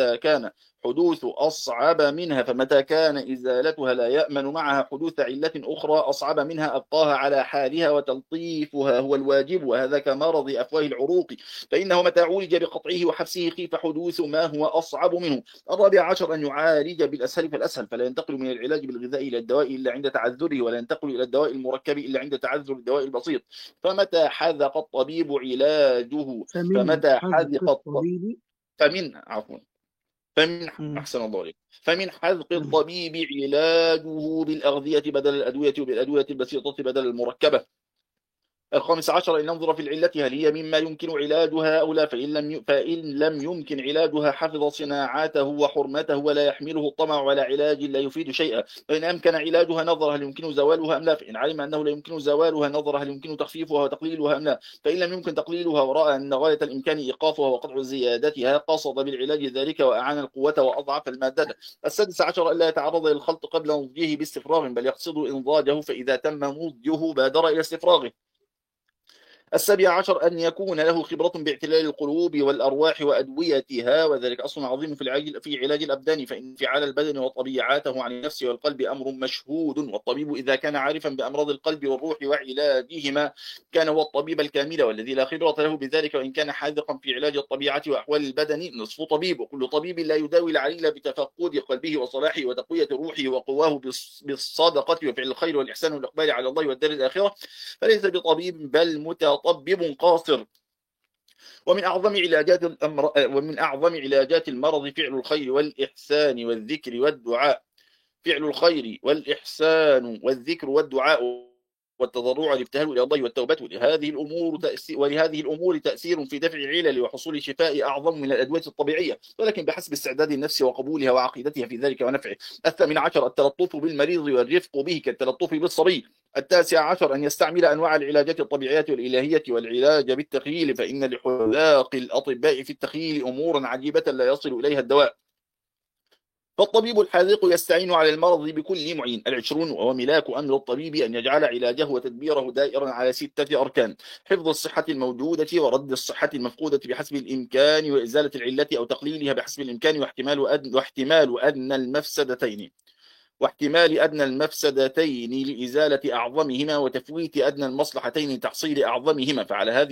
فمتى كان إزالتها لا يأمن معها حدوث علة أخرى أصعب منها، أبقاها على حالها وتلطيفها هو الواجب. وهذا كمرض أفواه العروق، فإنه متى عولج بقطعه وحبسه خيف حدوث ما هو أصعب منه. الرابع عشر أن يعالج بالأسهل فالأسهل، فلا ينتقل من العلاج بالغذاء إلى الدواء إلا عند تعذره، ولا ينتقل إلى الدواء المركب إلا عند تعذر الدواء البسيط. فمتى حذق الطبيب علاجه فمن فمتى حذق حذق الطبيب. فمن عفوا فمن مم. أحسن الله عليك. فمن حذق نعم. الطبيب علاجه بالأغذية بدل الأدوية، وبالأدوية البسيطة بدل المركبة. الخامس عشر أن ننظر في العلة هل هي مما يمكن علاجها أو لا، فإن لم يمكن علاجها حفظ صناعاته وحرمته، ولا يحمله الطمع على علاج لا يفيد شيئا. فإن أمكن علاجها نظر هل يمكن زوالها أم لا، فإن علم أنه لا يمكن زوالها نظر هل يمكن تخفيفها وتقليلها أم لا. فإن لم يمكن تقليلها ورأى أن غاية الإمكان إيقافها وقطع زيادتها قصد بالعلاج ذلك وأعان القوة وأضعف المادة. السادس عشر ألا يتعرض للخلط قبل نضجه باستفراغ، بل يقصد إنضاجه، فإذا تم نضجه بادر إلى استفراغه. السابع عشر أن يكون له خبرة باعتلال القلوب والأرواح وأدويتها، وذلك أصل عظيم في علاج الأبدان، فإن انفعال البدن وطبيعاته عن النفس والقلب أمر مشهود. والطبيب إذا كان عارفا بأمراض القلب والروح وعلاجهما كان هو الطبيب الكامل، والذي لا خبرة له بذلك وإن كان حاذقا في علاج الطبيعة وأحوال البدن نصف طبيب. وكل طبيب لا يداوي العليل بتفقد قلبه وصلاحه وتقوية روحه وقواه بالصدقة وفعل الخير والإحسان والإقبال على الله والدار الآخرة فليس بطبيب بل متطبب قاصر. ومن أعظم علاجات المرض فعل الخير والإحسان والذكر والدعاء. فعل الخير والإحسان والذكر والدعاء والتضرع والابتهال إلى الله والتوبة. ولهذه الأمور تأثير في دفع العلل وحصول شفاء أعظم من الأدوية الطبيعية، ولكن بحسب استعداد النفس وقبولها وعقيدتها في ذلك ونفعه. الثامن عشر التلطف بالمريض والرفق به كالتلطف بالصبي. التاسع عشر أن يستعمل أنواع العلاجات الطبيعية والإلهية والعلاج بالتخيل، فإن لحذاق الأطباء في التخيل أمورا عجيبة لا يصل إليها الدواء. فالطبيب الحاذق يستعين على المرض بكل معين. 20 وهو ملاك أمر الطبيب أن يجعل علاجه وتدبيره دائرا على 6 أركان: حفظ الصحة الموجودة ورد الصحة المفقودة بحسب الإمكان، وإزالة العلة أو تقليلها بحسب الإمكان، واحتمال أدنى المفسدتين لإزالة أعظمهما، وتفويت أدنى المصلحتين لتحصيل أعظمهما.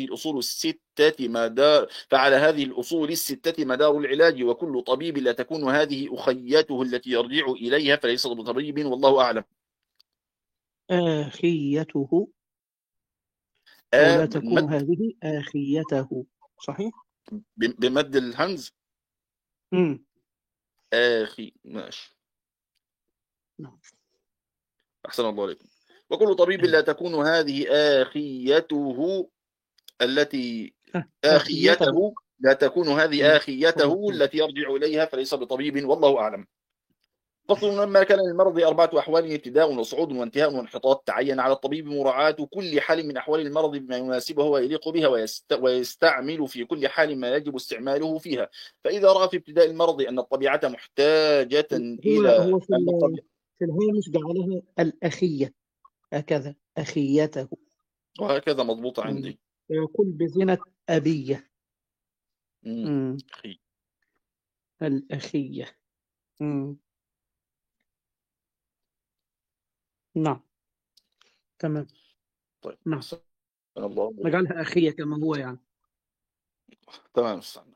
فعلى هذه الأصول الستة مدار العلاج، وكل طبيب لا تكون هذه أخيته التي يرجع إليها فليس بطبيب، والله أعلم. آخيته. أو لا تكون مد هذه آخيته. صحيح؟ بمد الهمز. امم آخي، ماشي. نعم. أحسن الله عليكم. وكل طبيب لا تكون هذه آخيته التي آخيته. آخيته لا تكون هذه تمام. آخيته التي يرجع إليها فليس بطبيب، والله أعلم. فصل: لما كان للمرض 4 أحوال: ابتداء وصعود وانتهاء وانحطاط، تعين على الطبيب مراعاة كل حال من أحوال المرض بما يناسبه ويليق بها، ويستعمل في كل حال ما يجب استعماله فيها. فإذا رأى في ابتداء المرض أن الطبيعة محتاجة هو إلى هو أن الطبيعة، في الهامش جعلها الأخية، هكذا أخيته. وهكذا مضبوط مم. عندي. يقول بزنة أبية. مم. مم. أخي. الأخية. مم. نعم. تمام. طيب، نعم. أحسن الله عليكم. نجعلها أخية كما هو يعني. تمام، استنى.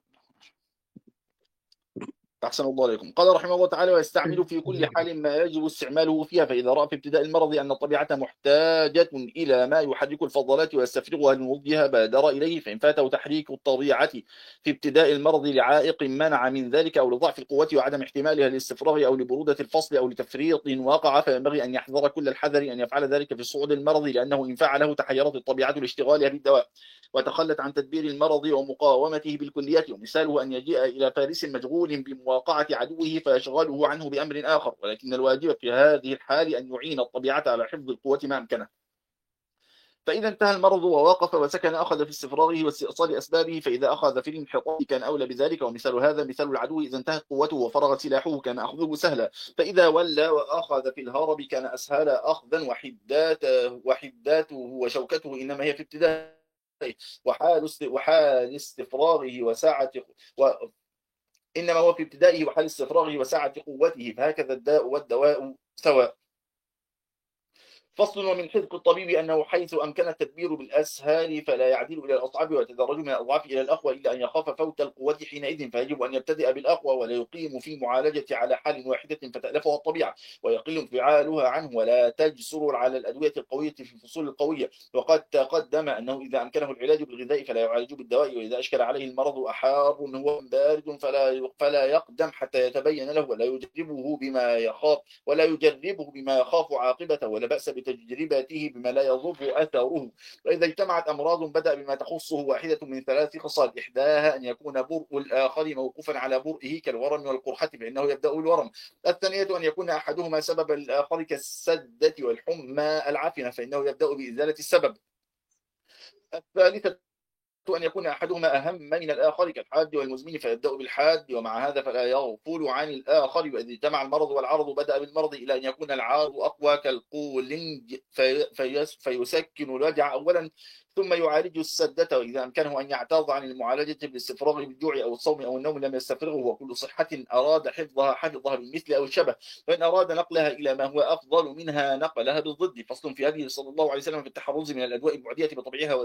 أحسن الله عليكم. قال رحمه الله تعالى: ويستعمل في كل حال ما يجب استعماله فيها. فإذا رأى في ابتداء المرض أن الطبيعة محتاجة إلى ما يحرك الفضلات ويستفرغها لنضجها بادر إليه. فإن فاته تحريك الطبيعة في ابتداء المرض لعائق منع من ذلك، أو لضعف القوة وعدم احتمالها للاستفراغ، أو لبرودة الفصل، أو لتفريط وقع، فينبغي أن يحذر كل الحذر أن يفعل ذلك في صعود المرض، لأنه إن فعله تحيرت الطبيعة لاشتغالها بالدواء وتخلت عن تدبير المرض ومقاومته بالكلية. ومثاله أن يجيء إلى فارس مشغول بمواقعة عدوه فيشغله عنه بأمر آخر، ولكن الواجب في هذه الحال أن يعين الطبيعة على حفظ القوة ما أمكنه. فإذا انتهى المرض ووقف وسكن أخذ في استفراغه واستئصال أسبابه. فإذا أخذ في الانحطاط كان أولى بذلك. ومثال هذا مثال العدو: إذا انتهت قوته وفرغ سلاحه كان أخذه سهلا، فإذا ولى وأخذ في الهرب كان أسهل أخذا. وحداته وشوكته إنما هي في ابتداء، وحال استفراغه وساعة و... إنما هو في ابتدائه وحال استفراغه وساعة قوته، فهكذا الداء والدواء سواء. فصل: ومن حذق الطبيب أنه حيث أمكن التدبير بالأسهال فلا يعدل إلى الأصعب، ويتدرج من الأضعاف إلى الأقوى، إلا أن يخاف فوت القوة حينئذ، فيجب أن يبتدئ بالأقوى ولا يقيم في معالجة على حال واحدة فتألفها الطبيعة ويقل انفعالها عنه، ولا تجسر على الأدوية القوية في الفصول القوية. وقد تقدم أنه إذا أمكنه العلاج بالغذاء فلا يعالج بالدواء، وإذا أشكل عليه المرض أحار هو بارد فلا يقدم حتى يتبين له، ولا يجربه بما يخاف عاقبته، ولا بأس بتجربته بما لا يضر أثره. وإذا اجتمعت أمراض بدأ بما تخصه واحدة من 3 خصال: إحداها أن يكون برء الآخر موقوفا على برئه كالورم والقرحة فإنه يبدأ بالورم. الثانية أن يكون أحدهما سببا للآخر كالسدة والحمى العافنة فإنه يبدأ بإزالة السبب. الثالثة أن يكون أحدهما أهم من الآخر كالحاد والمزمن فيبدأ بالحاد، ومع هذا فلا يغفل عن الآخر. وإذا اجتمع المرض والعرض بدأ بالمرض، إلى أن يكون العارض أقوى كالقولنج فيسكن الوجع أولا ثم يعالج السدة. وإذا أمكنه أن يعترض عن المعالجة بالاستفراغ بالجوع أو الصوم أو النوم لم يستفرغه، وكل صحة أراد حفظها بالمثل أو الشبه، وإن أراد نقلها إلى ما هو أفضل منها نقلها بالضد. فصل في هذه صلى الله عليه وسلم في التحرز من الأدواء المعدية بطبعها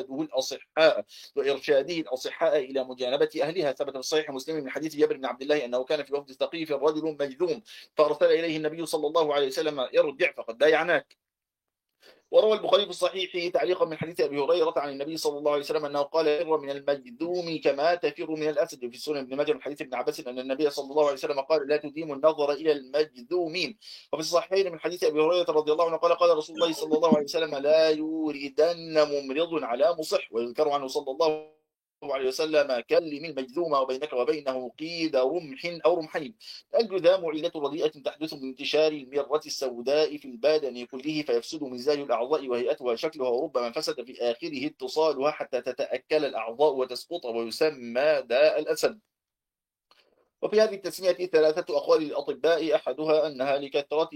وإرشاده الأصحاء إلى مجانبة أهلها. ثبت في صحيح مسلم من حديث جابر بن عبد الله أنه كان في وفد ثقيف رجل مجذوم فأرسل إليه النبي صلى الله عليه وسلم: ارجع فقد بايعناك. وروى البخاري في الصحيح تعليقا من حديث أبي هريرة عن النبي صلى الله عليه وسلم أنه قال: فر من المجذوم كما تفر من الأسد. في سنن ابن ماجه من حديث ابن عباس أن النبي صلى الله عليه وسلم قال: لا تديموا النظر إلى المجذومين. وفي الصحيحين من حديث أبي هريرة رضي الله عنه قال: قال رسول الله صلى الله عليه وسلم: لا يوردن ممرض على مصح. ويذكر عنه صلى الله عليه وسلم: كلم المجذوم وبينك وبينه قيد رمح أو رمحين. الجذام علة رديئة تحدث من انتشار المرة السوداء في البدن كله فيفسد مزاج الأعضاء وهيئتها وشكلها، وربما فسد في آخره اتصالها حتى تتأكل الأعضاء وتسقط، ويسمى داء الأسد. وفي هذه التسمية 3 أقوال للأطباء: أحدها أنها لكثرة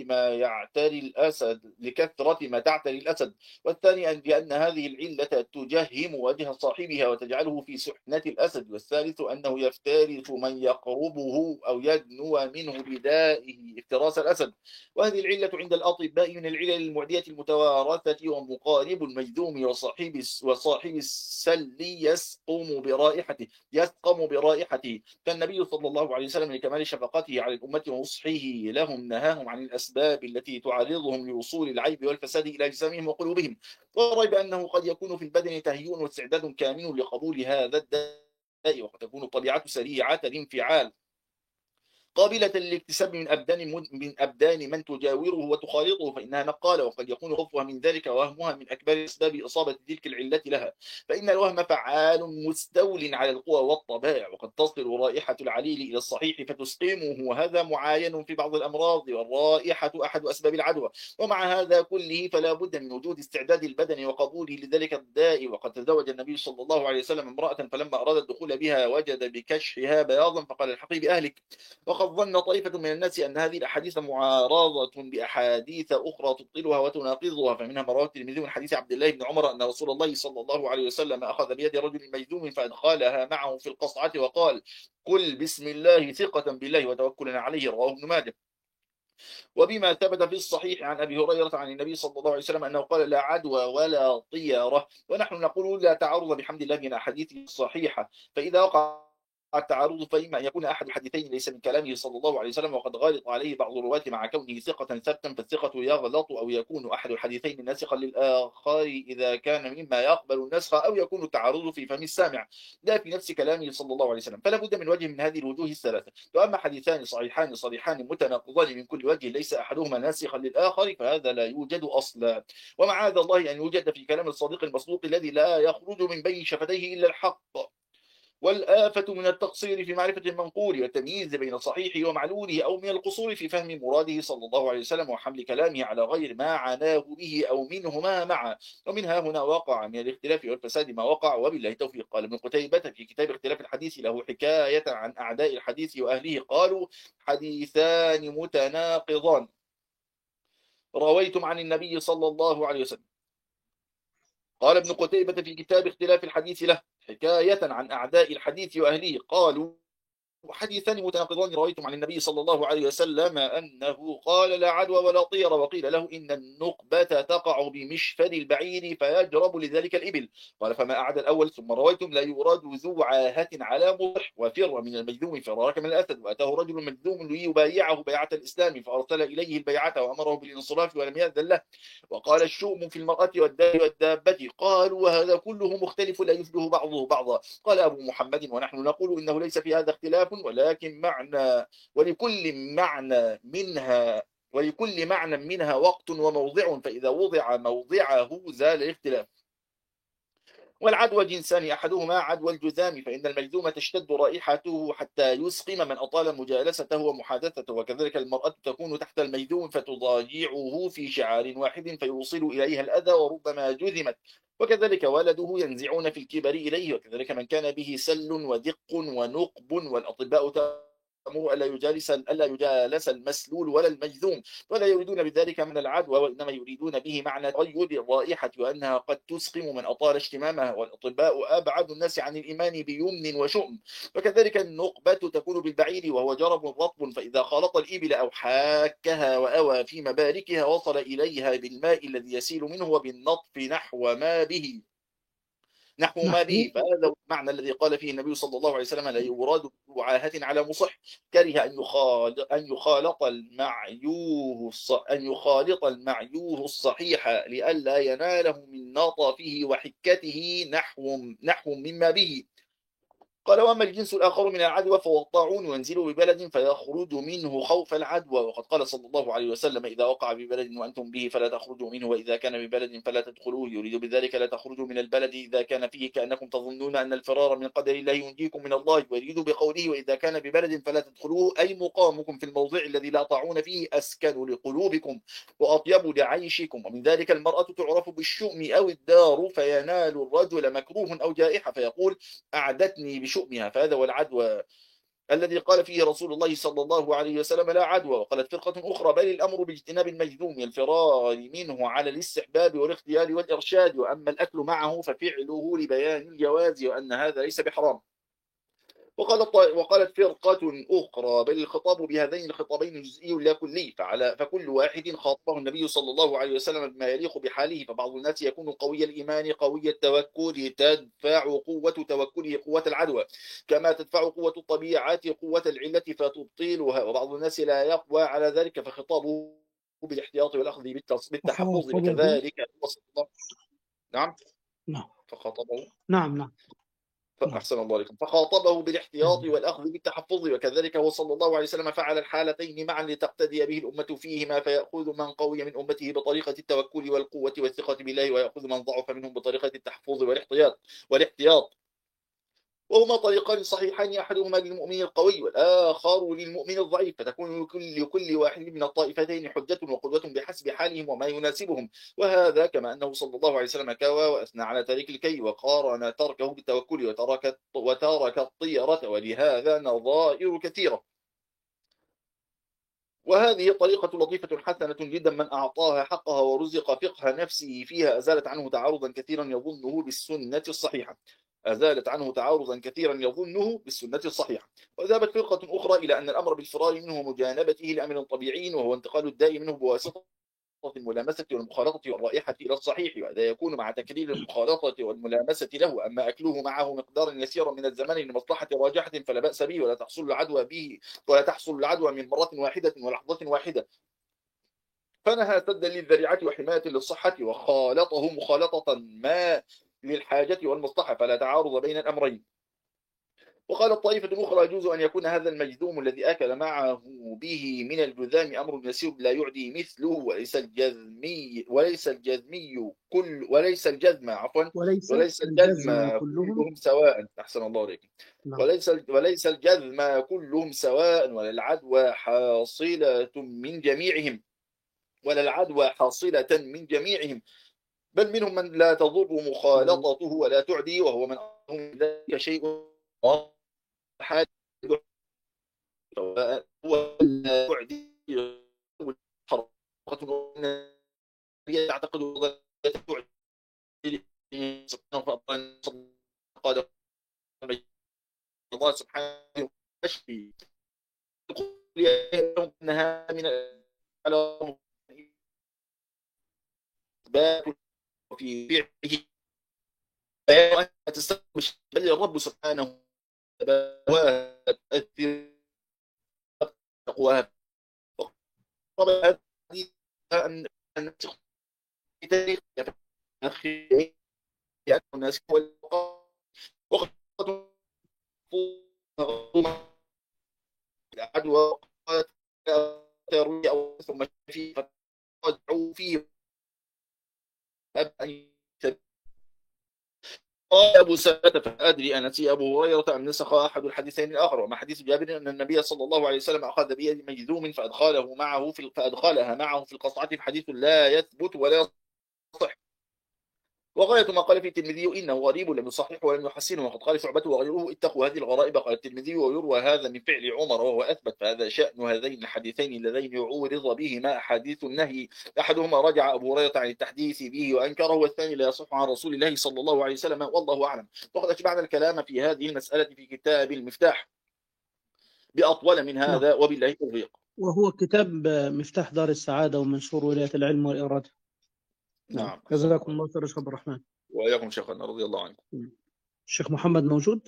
ما تعتري الأسد، والثاني لأن هذه العلة تجهم وجه صاحبها وتجعله في سحنة الأسد، والثالث أنه يفترس من يقربه أو يدنو منه بدائه افتراس الأسد. وهذه العلة عند الأطباء من العلل المعدية المتوارثة، ومقارب المجذوم وصاحب السل يسقم برائحته. فالنبي صلى الله الله عليه وسلم لكمال شفقته على الأمة ونصحه لهم نهاهم عن الأسباب التي تعرضهم لوصول العيب والفساد إلى أجسامهم وقلوبهم، وريب أنه قد يكون في البدن تهيؤ واستعداد كامل لقبول هذا الداء، وقد تكون الطبيعة سريعة الانفعال قابلة للاكتساب من أبدان من تجاوره وتخالطه، فإنها نقالة، وقد يكون خوفها من ذلك ووهمها من أكبر أسباب إصابة تلك العلة لها، فإن الوهم فعال مستول على القوى والطبائع، وقد تصل رائحة العليل إلى الصحيح فتسقمه، وهذا معاين في بعض الأمراض، والرائحة أحد أسباب العدوى. ومع هذا كله فلا بد من وجود استعداد البدن وقبوله لذلك الداء. وقد تزوج النبي صلى الله عليه وسلم امرأة، فلما أراد الدخول بها وجد بكشحها بياضا، فقال الحقي بأهلك. وقد ظن طائفة من الناس أن هذه الأحاديث معارضة بأحاديث أخرى تبطلها وتناقضها، فمنها ما رواه الترمذي من حديث عبد الله بن عمر أن رسول الله صلى الله عليه وسلم أخذ بيد رجل مجذوم فأدخلها معه في القصعة وقال: قل بسم الله ثقة بالله وتوكلا عليه، رواه ابن ماجه. وبما ثبت في الصحيح عن أبي هريرة عن النبي صلى الله عليه وسلم أنه قال: لا عدوى ولا طيرة. ونحن نقول لا تعارض بحمد الله من أحاديث صحيحة، فإذا وقع التعارض فإما أن يكون أحد الحديثين ليس من كلامه صلى الله عليه وسلم وقد غلط عليه بعض الرواة مع كونه ثقة ثبتا، فالثقة يغلط، أو يكون أحد الحديثين ناسخا للآخر إذا كان مما يقبل النسخ، أو يكون التعارض في فم السامع لا في نفس كلامه صلى الله عليه وسلم، فلا بد من وجه من هذه الوجوه الثلاثة. وأما حديثان صحيحان صريحان متناقضان من كل وجه ليس أحدهما ناسخا للآخر فهذا لا يوجد أصلا. ومعاذ الله أن يوجد في كلام الصادق المصدوق الذي لا يخرج من بين شفتيه إلا الحق. والآفة من التقصير في معرفة المنقول والتمييز بين صحيحه ومعلوله، أو من القصور في فهم مراده صلى الله عليه وسلم وحمل كلامه على غير ما عناه به أو منهما معا. ومنها هنا وقع من الاختلاف والفساد ما وقع، وبالله التوفيق. قال ابن قتيبة في كتاب اختلاف الحديث له حكاية عن أعداء الحديث وأهله قالوا: حديثان متناقضان رويتم عن النبي صلى الله عليه وسلم. قال ابن قتيبة في كتاب اختلاف الحديث له حكاية عن أعداء الحديث وأهله قالوا: حديثان متناقضان رويتم عن النبي صلى الله عليه وسلم أنه قال: لا عدوى ولا طير. وقيل له: إن النقبة تقع بمشفد البعير فيجرب لذلك الإبل. قال: فما أعد الأول. ثم رويتم: لا يراد ذو عاهة على مضح، وفر من المجذوم فرارك من الأسد. وأتاه رجل مجذوم ليبايعه بيعة الإسلام فأرسل إليه البيعة وأمره بالانصراف ولم يأذن له. وقال: الشؤم في المرأة والدابة. قالوا: وهذا كله مختلف لا يشبه بعضه بعضا. قال أبو محمد: ونحن نقول إنه ليس في هذا اختلاف، ولكن معنى ولكل معنى منها وقت وموضع، فإذا وضع موضعه زال الاختلاف. والعدوى جنسان، أحدهما عدوى الجذام، فإن المجذوم تشتد رائحته حتى يسقم من أطال مجالسته ومحادثته، وكذلك المرأة تكون تحت المجذوم فتضاجعه في شعار واحد فيوصل إليها الأذى وربما جذمت. وكذلك ولده ينزعون في الكبر إليه، وكذلك من كان به سل ودق ونقب. والأطباء تأمر ألا يجالس المسلول ولا المجذوم، ولا يريدون بذلك من العدوى، وإنما يريدون به معنى تغير الرائحة وأنها قد تسقم من أطال اشتمامها. والأطباء أبعد الناس عن الإيمان بيمن وشؤم. وكذلك النقبة تكون بالبعير وهو جرب رطب، فإذا خالط الإبل أو حاكها وأوى في مباركها وصل إليها بالماء الذي يسيل منه وبالنطف نحو ما به. فهذا المعنى الذي قال فيه النبي صلى الله عليه وسلم: لا يراد بعاهة على مصح. كره أن يخالط المعيوه الصحيح لئلا يناله من نطفه وحكته نحو مما به. قال: وأما الجنس الآخر من العدوى فهو الطاعون، ينزل ببلد فيخرج منه خوف العدوى. وقد قال صلى الله عليه وسلم: إذا وقع ببلد وأنتم به فلا تخرجوا منه، وإذا كان ببلد فلا تدخلوه. يريد بذلك: لا تخرجوا من البلد إذا كان فيه كأنكم تظنون أن الفرار من قدر الله ينجيكم من الله. ويريد بقوله: وإذا كان ببلد فلا تدخلوه، أي مقامكم في الموضع الذي لا طاعون فيه أسكن لقلوبكم وأطيب لعيشكم. ومن ذلك المرأة تعرف بالشؤم أو الدار، فينال الرجل مكروه أو جائحة فيقول: أعدتني بشؤمها، فهذا هو العدوى الذي قال فيه رسول الله صلى الله عليه وسلم: لا عدوى. وقالت فرقة أخرى: بل الأمر باجتناب المجذوم، الفرار منه على الاستحباب والاختيار والإرشاد، وأما الأكل معه ففعله لبيان الجواز وأن هذا ليس بحرام. وقالت فرقة أخرى بل الخطاب بهذين الخطابين جزئي لا كلي، فكل واحد خاطبه النبي صلى الله عليه وسلم بما يليق بحاله. فبعض الناس يكون قوي الإيمان قوي التوكل، تدفع قوة توكله قوة العدوى، كما تدفع قوة الطبيعة قوة العلة فتبطلها. وبعض الناس لا يقوى على ذلك، فخطابه بالاحتياط والأخذ بالتحفظ. وكذلك نعم نعم فخاطبه نعم نعم نعم. أحسن الله عليكم، فخاطبه بالاحتياط والأخذ بالتحفظ. وكذلك هو صلى الله عليه وسلم فعل الحالتين معا لتقتدي به الأمة فيهما، فيأخذ من قوي من أمته بطريقة التوكل والقوة والثقة بالله، ويأخذ من ضعف منهم بطريقة التحفظ والاحتياط. وهما طريقان صحيحان، أحدهما للمؤمن القوي والآخر للمؤمن الضعيف، فتكون لكل واحد من الطائفتين حجة وقدوة بحسب حالهم وما يناسبهم. وهذا كما أنه صلى الله عليه وسلم كوى وأثنى على تارك الكي، وقارن تركه بالتوكل وترك الطيرة، ولهذا نظائر كثيرة. وهذه طريقة لطيفة حسنة جدا، من أعطاها حقها ورزق فقه نفسه فيها أزالت عنه تعارضا كثيرا يظنه بالسنة الصحيحة. بالسنة الصحيحة. وذهبت فرقة أخرى إلى أن الأمر بالفرار منه ومجانبته لأمر طبيعي، وهو انتقال الداء منه بواسطة الملامسة والمخالطة والرائحة إلى الصحيح، وهذا يكون مع تكرير المخالطة والملامسة له. أما أكله معه مقدارا يسيرا من الزمان لمصلحة راجحة فلا بأس به، ولا تحصل العدوى من مرة واحدة ولحظة واحدة. فنهى سدا للذريعة وحماية للصحة، وخالطه مخالطة ما للحاجة والمصلحة، فلا تعارض بين الأمرين. وقالت طائفة أخرى يجوز أن يكون هذا المجذوم الذي أكل معه به من الجذام أمر يسير لا يعدي مثله، وليس الجذم كلهم سواء. أحسن الله عليكم. وليس الجذم كلهم سواء، ولا العدوى حاصلة من جميعهم، بل منهم من لا تضر مخالطته ولا تعدي، وهو من أمرهم ذلك شيء حال هو لا تعدي يعتقد الله سبحانه وتعالى انها من على في بيعه بل الرب سبحانه وتأثير تقواها. طبعا أن في تاريخ أخي الناس وقد العدوى أو ثم فيه فقدعوا فيه قال أبو سلمة فأدري أنسي أبو هريرة أم نسخ أحد الحديثين الآخر. وما حديث جابر أن النبي صلى الله عليه وسلم أخذ بيد مجذوم فأدخلها معه في القصعة، فحديث لا يثبت ولا يصح. وغاية ما قال في الترمذي إنه غريب لم يصححه ولم يحسنه، وقد قال شعبة وغيره اتقوا هذه الغرائب. قال الترمذي ويروى هذا من فعل عمر وهو أثبت، فهذا شأن هذين الحديثين اللذين يعورض بهما أحاديث النهي. أحدهما رجع أبو هريرة عن التحديث به وأنكره، والثاني لا يصح عن رسول الله صلى الله عليه وسلم، والله أعلم. وقد أشبعنا الكلام في هذه المسألة في كتاب المفتاح بأطول من هذا، وبالله التوفيق. وهو كتاب مفتاح دار السعادة ومنشور ولاية العلم والإرادة. نعم. جزاكم الله خير يا شيخ عبد الرحمن. وإياكم شيخنا رضي الله عنكم. الشيخ محمد موجود؟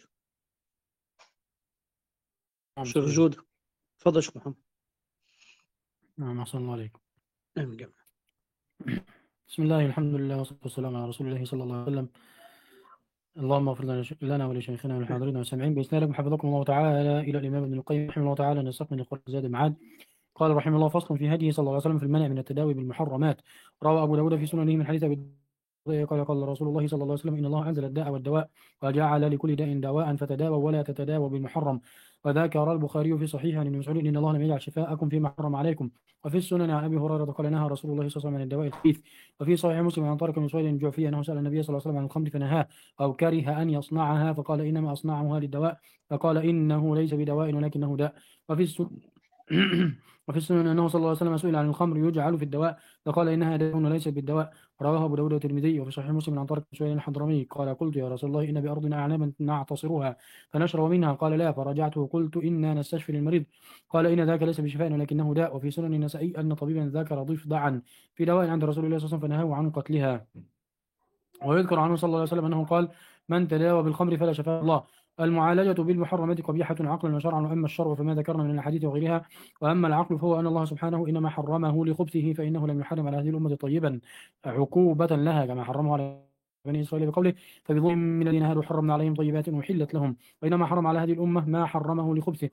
شيخ جود تفضل شيخ محمد. نعم أحسن الله عليكم. آمين. بسم الله الحمد لله والصلاة والسلام على رسول الله صلى الله عليه وسلم. اللهم اغفر لنا ولشيخنا والحاضرين والسامعين بإسنادكم حفظكم الله تعالى إلى الإمام ابن القيم رحمه الله تعالى نستكمل نقول زاد معاد. قال رحمه الله فصل في هديه صلى الله عليه وسلم في المنع من التداوي بالمحرمات. روى أبو داود في سننه من حديث أبي قال رسول الله صلى الله عليه وسلم إن الله أنزل الداء والدواء وجعل لكل داء دواء فتداووا ولا تتداووا بالمحرم. وذكر البخاري في صحيح عن ابن مسعود إن الله لم يجعل شفاءكم فيما حرم عليكم. وفي السنن عن أبي هريرة قال نهى رسول الله صلى الله عليه وسلم عن الدواء الخبيث. وفي صحيح مسلم عن طارق بن سويد الجعفي أنه سأل النبي صلى الله عليه وسلم عن الخمر فنهاه أو كره أن يصنعها، فقال إنما أصنعها للدواء، فقال إنه ليس بدواء ولكنه داء. وفي السنن أنه صلى الله عليه وسلم سئل عن الخمر يجعل في الدواء فقال إنها داء وليست بالدواء. رواه أبو داود والترمذي. وفي صحيح مسلم عن طارق بن سهيل الحضرمي قال قلت يا رسول الله إن بأرضنا أعنابا نعتصرها فنشرب منها قال لا فرجعته قلت إنا نستشفي للمريض قال إن ذاك ليس بشفاء ولكنه داء. وفي سنن النسائي أن طبيبا ذكر ضفدعا في دواء عند رسول الله صلى الله عليه وسلم فنهاه عن قتلها. ويذكر عنه صلى الله عليه وسلم أنه قال من تداوى بالخمر فلا شفاء الله. المعالجة بالمحرمات قبيحة عقلا وشرعا. وأما الشرع فما ذكرنا من الأحاديث وغيرها. وأما العقل فهو أن الله سبحانه إنما حرمه لخبثه فإنه لم يحرم على هذه الأمة طيبا عقوبة لها كما حرمه على بني إسرائيل بقوله فبظلم من الذين هادوا حرمنا عليهم طيبات أحلت لهم. وإنما حرم على هذه الأمة ما حرمه لخبثه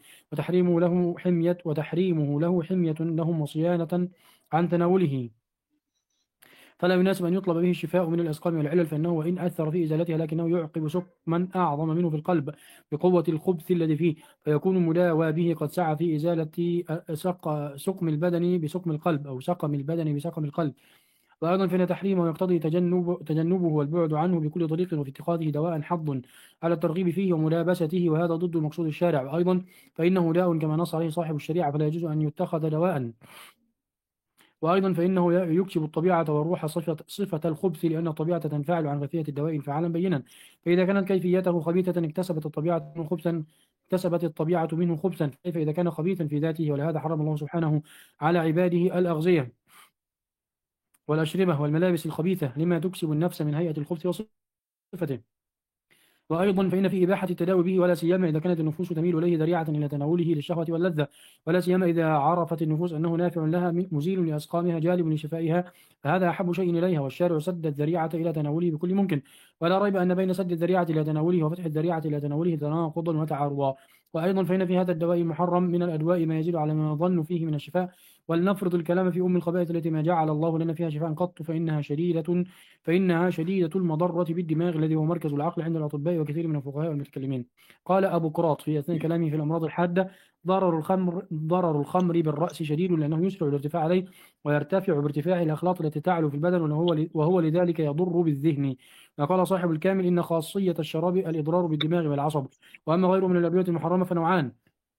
وتحريمه له حمية لهم وصيانة عن تناوله. فلا يناسب أن يطلب به الشفاء من الأسقام والعلل فإنه وإن أثر في إزالتها لكنه يعقب سقما أعظم منه في القلب بقوة الخبث الذي فيه فيكون مداوى به قد سعى في إزالة سقم البدن بسقم القلب أو سقم البدن بسقم القلب. وأيضا فإن تحريمه يقتضي تجنبه والبعد عنه بكل طريق وفي اتخاذه دواء حظ على الترغيب فيه وملابسته وهذا ضد مقصود الشارع. وأيضا فإنه داء كما نص عليه صاحب الشريعة فلا يجوز أن يتخذ دواء. وأيضا فإنه يكسب الطبيعة والروح صفة الخبث لأن الطبيعة تنفعل عن خفية الدواء انفعالا بينا. فإذا كانت كيفيته خبيثة اكتسبت الطبيعة منه خبثا كيف إذا كان خبيثا في ذاته. ولهذا حرم الله سبحانه على عباده الأغذية والأشربة والملابس الخبيثة لما تكسب النفس من هيئة الخبث وصفته. وأيضا فإن في إباحة التداوي به ولا سيما إذا كانت النفوس تميل إليه ذريعة إلى تناوله للشهوة واللذة ولا سيما إذا عرفت النفوس أنه نافع لها مزيل لأسقامها جالب لشفائها فهذا أحب شيء إليها. والشارع سد الذريعة إلى تناوله بكل ممكن. ولا ريب أن بين سد الذريعة إلى تناوله وفتح الذريعة إلى تناوله تناقضا وتعارضا. وأيضا فإن في هذا الدواء المحرم من الأدواء ما يزيد على ما يظن فيه من الشفاء. ولنفرض الكلام في الخبائث التي ما جعل الله لنا فيها شفاء قط فإنها شديدة المضرة بالدماغ الذي هو مركز العقل عند الأطباء وكثير من الفقهاء والمتكلمين. قال أبو قراط في أثناء كلامه في الأمراض الحادة ضرر الخمر بالرأس شديد لأنه يسرع الارتفاع عليه ويرتفع بارتفاعه الأخلاط التي تعلو في البدن وهو لذلك يضر بالذهن. وقال صاحب الكامل إن خاصية الشراب الإضرار بالدماغ والعصب. وأما غيره من الأدوية المحرمة فنوعان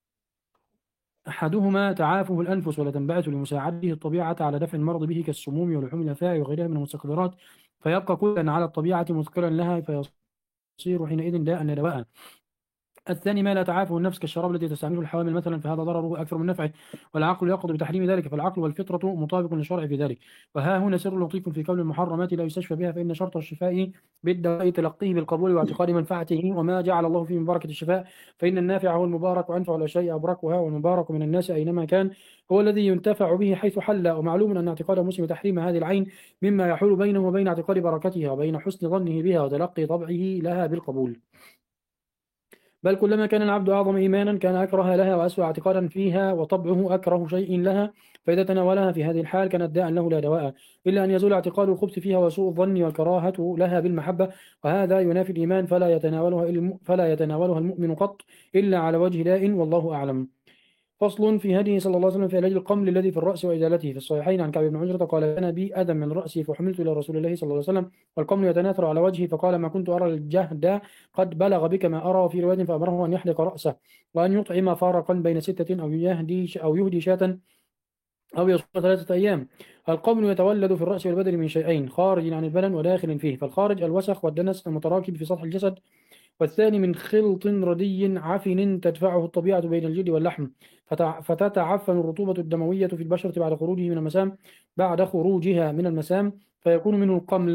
أحدهما تعافه الأنفس ولا تنبعث لمساعده الطبيعة على دفع المرض به كالسموم ولحوم الأفاعي وغيرها من المستقذرات فيبقى كلا على الطبيعة مثقلا لها فيصير حينئذ داء لا دواء. الثاني ما لا تعافه النفس كالشراب الذي تستعمله الحوامل مثلا فهذا ضرره أكثر من نفعه والعقل يقضي بتحريم ذلك فالعقل والفطرة مطابق للشرع في ذلك. وها هنا سر لطيف في كون المحرمات لا يستشفى بها فإن شرط الشفاء بالدواء تلقيه بالقبول واعتقاد منفعته وما جعل الله فيه من بركة الشفاء فإن النافع هو المبارك وأنفع الأشياء أبركها والمبارك من الناس أينما كان هو الذي ينتفع به حيث حل. ومعلوم أن اعتقاد المسلم تحريم هذه العين مما يحول بينه وبين اعتقاد بركتها وبين حسن ظنه بها وتلقي طبعه لها بالقبول. بل كلما كان العبد أعظم إيمانا كان أكره لها وأسوأ اعتقادا فيها وطبعه أكره شيء لها فإذا تناولها في هذه الحال كانت داء له لا دواء إلا أن يزول اعتقاد الخبث فيها وسوء الظن والكراهة لها بالمحبة وهذا ينافي الإيمان فلا يتناولها المؤمن قط إلا على وجه داء والله أعلم. فصل في هديه صلى الله عليه وسلم في علاج القمل الذي في الرأس وإزالته. في الصحيحين عن كعب بن عجرة قال كان بي أذى من رأسي فحملت إلى رسول الله صلى الله عليه وسلم والقمل يتناثر على وجهه فقال ما كنت أرى الجهد قد بلغ بك ما أرى. في رواية فأمره أن يحلق رأسه وأن يطعم فارقا بين 6 أو يهدي شاة أو يصوم 3 أيام. القمل يتولد في الرأس والبدن من شيئين خارج عن البدن وداخل فيه فالخارج الوسخ والدنس المتراكب في سطح الجسد والثاني من خلط ردي عفن تدفعه الطبيعة بين الجلد واللحم فتتعفن الرطوبة الدموية في البشرة بعد خروجها من المسام فيكون منه القمل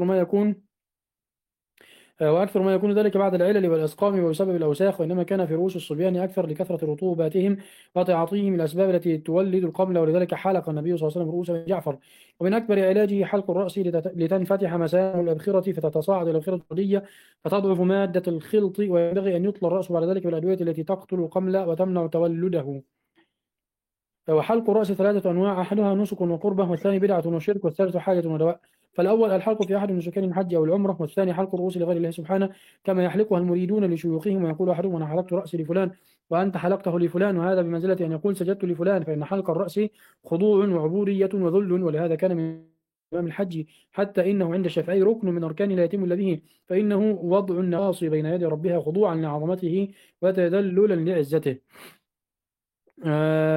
وأكثر ما يكون ذلك بعد العلل والأسقام وبسبب الأوساخ وإنما كان في رؤوس الصبيان أكثر لكثرة رطوباتهم وتعاطيهم الأسباب التي تولد القمل ولذلك حلق النبي صلى الله عليه وسلم رؤوس جعفر. ومن أكبر علاجه حلق الرأس لتنفتح مسام الأبخرة فتتصاعد الأبخرة الردية فتضعف مادة الخلط وينبغي أن يطلى الرأس بعد ذلك بالأدوية التي تقتل القمل وتمنع تولده. وحلق الرأس 3 أنواع أحدها نسك وقربة والثاني بدعة وشرك والثالث حاجة ودواء. فالأول الحلق في أحد النسكين الحج أو العمرة والثاني حلق الرؤوس لغير الله سبحانه كما يحلقها المريدون لشيوخهم ويقول أحدهم أنا حلقت رأسي لفلان وأنت حلقته لفلان وهذا بمنزلة أن يقول سجدت لفلان فإن حلق الرأس خضوع وعبودية وذل ولهذا كان من إمام الحج حتى إنه عند الشافعي ركن من أركان لا يتم إلا به فإنه وضع النواصي بين يدي ربها خضوعا لعظمته وتذللا لعزته.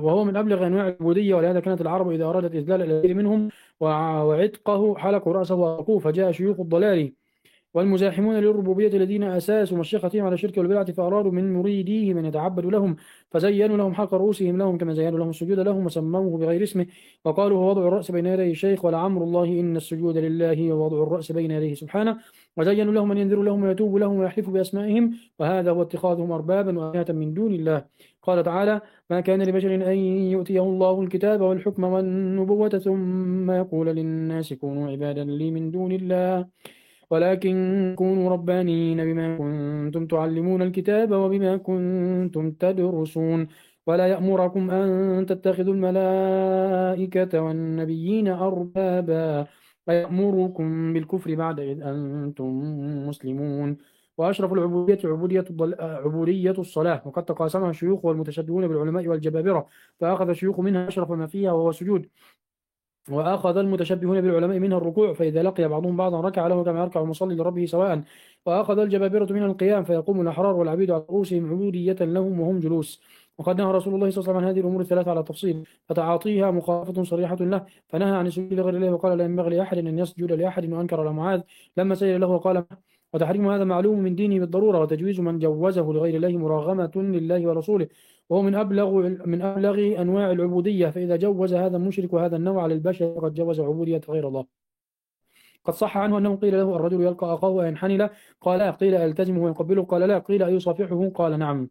وهو من أبلغ أنواع العبودية، ولهذا كانت العرب إذا أرادت إذلال الأمير منهم وعتقه حلقوا رأسه وأرقوه، فجاء شيوخ الضلال والمزاحمون للربوبية الذين أساسوا مشيختهم على الشرك والبدعة، فأرادوا من مريديه من يتعبد لهم، فزينوا لهم حلق رؤوسهم لهم كما زينوا لهم السجود لهم، وسموه بغير اسمه، وقالوا هو وضع الرأس بين يدي الشيخ، ولعمر الله إن السجود لله ووضع الرأس بين يديه سبحانه، وزينوا لهم أن ينذروا لهم ويتوبوا لهم ويحلفوا بأسمائهم، وهذا هو اتخاذهم أربابا وآلهة من دون الله. قال تعالى: ما كان لبشر أن يؤتيه الله الكتاب والحكم والنبوة ثم يقول للناس كونوا عبادا لي من دون الله، ولكن كونوا ربانيين بما كنتم تعلمون الكتاب وبما كنتم تدرسون، ولا يأمركم أن تتخذوا الملائكة والنبيين أربابا، ويأمركم بالكفر بعد إذ أنتم مسلمون. وأشرف العبودية عبودية الصلاة، وقد تقاسمها الشيوخ والمتشبهون بالعلماء والجبابرة، فأخذ الشيوخ منها أشرف ما فيها وهو السجود، وأخذ المتشبهون بالعلماء منها الركوع، فإذا لقي بعضهم بعضا ركع له كما يركع المصلي لربه سواء، وأخذ الجبابرة منها القيام، فيقوم الأحرار والعبيد على رؤوسهم عبودية لهم وهم جلوس. وقد نهى رسول الله صلى الله عليه وسلم عن هذه الأمور الثلاثة على تفصيل، فتعاطيها مخالفة صريحة له، فنهى عن السجود لغير الله، وقال لا ينبغي لأحد أن يسجد لأحد، وأنكر على معاذ لما سئل له وقال: وتحريم هذا معلوم من دينه بالضرورة، وتجويز من جوزه لغير الله مراغمة لله ورسوله، وهو من أبلغ أنواع العبودية، فإذا جوز هذا المشرك هذا النوع للبشر فقد جوز عبودية غير الله. قد صح عنه أنه قيل له: الرجل يلقى أخاه وينحني له؟ قال لا. قيل: ألتزمه ويقبله؟ قال لا. قيل: أيصافحه؟ قال نعم.